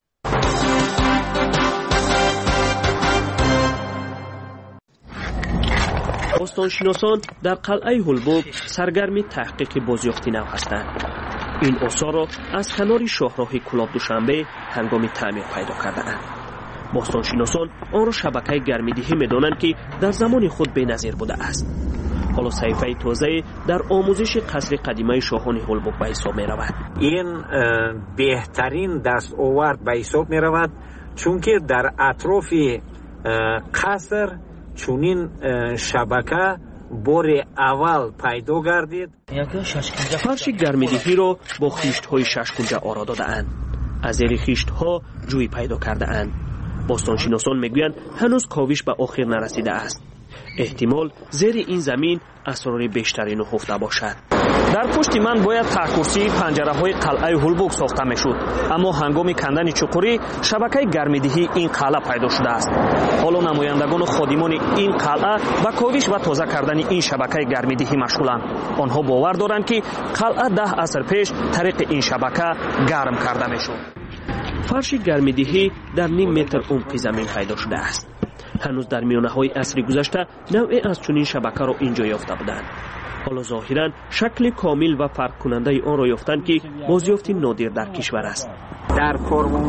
باستانشناسان در قلعه هولبوگ سرگرم تحقیق بازیافتی نو هستند. این آثار را از کنار شاهراه کلاب دوشنبه هنگام تعمیر پیدا کرده‌اند. باستانشناسان آن را شبکه گرمیدهی می‌دانند که در زمان خود بی‌نظیر بوده است. حالا صحیفه تازه در آموزش قصر قدیمه شاهان هولبوگ به حساب می‌رود. این بهترین دستاورد به حساب می‌رود، چون که در اطراف قصر چونین شبکه بار اول پیدا گردید. فرش گرمیدهی را با خیشت‌های 6 کنجه آرا داده‌اند. از زیر خیشت‌ها جوی پیدا کرده‌اند. باستانشناسان میگویند هنوز کاوش به آخر نرسیده است. احتمال زیر این زمین اسرار بیشتری نهفته باشد. در پشت من باید تاکورسی پنجره‌های قلعه هولبوگ ساخته میشد، اما هنگام کندن چقوری شبکه گرمیدهی این قلعه پیدا شده است. حالا نمایندگان و خادمان این قلعه با کاوش و تازه کردن این شبکه گرمیدهی مشغولند. آنها باور دارند که قلعه 10 عصر پیش طریق این شبکه گرم کرده میشد. فرش گرمیدهی در نیم متر عمق زمین پیدا شده است. هنوز در میانه‌های عصر گذشته نوعی از چنین شبکه را اینجا یافته بودند. حالا ظاهراً شکل کامل و فرق کننده آن را یافتند که بازیافت نادر در کشور است. در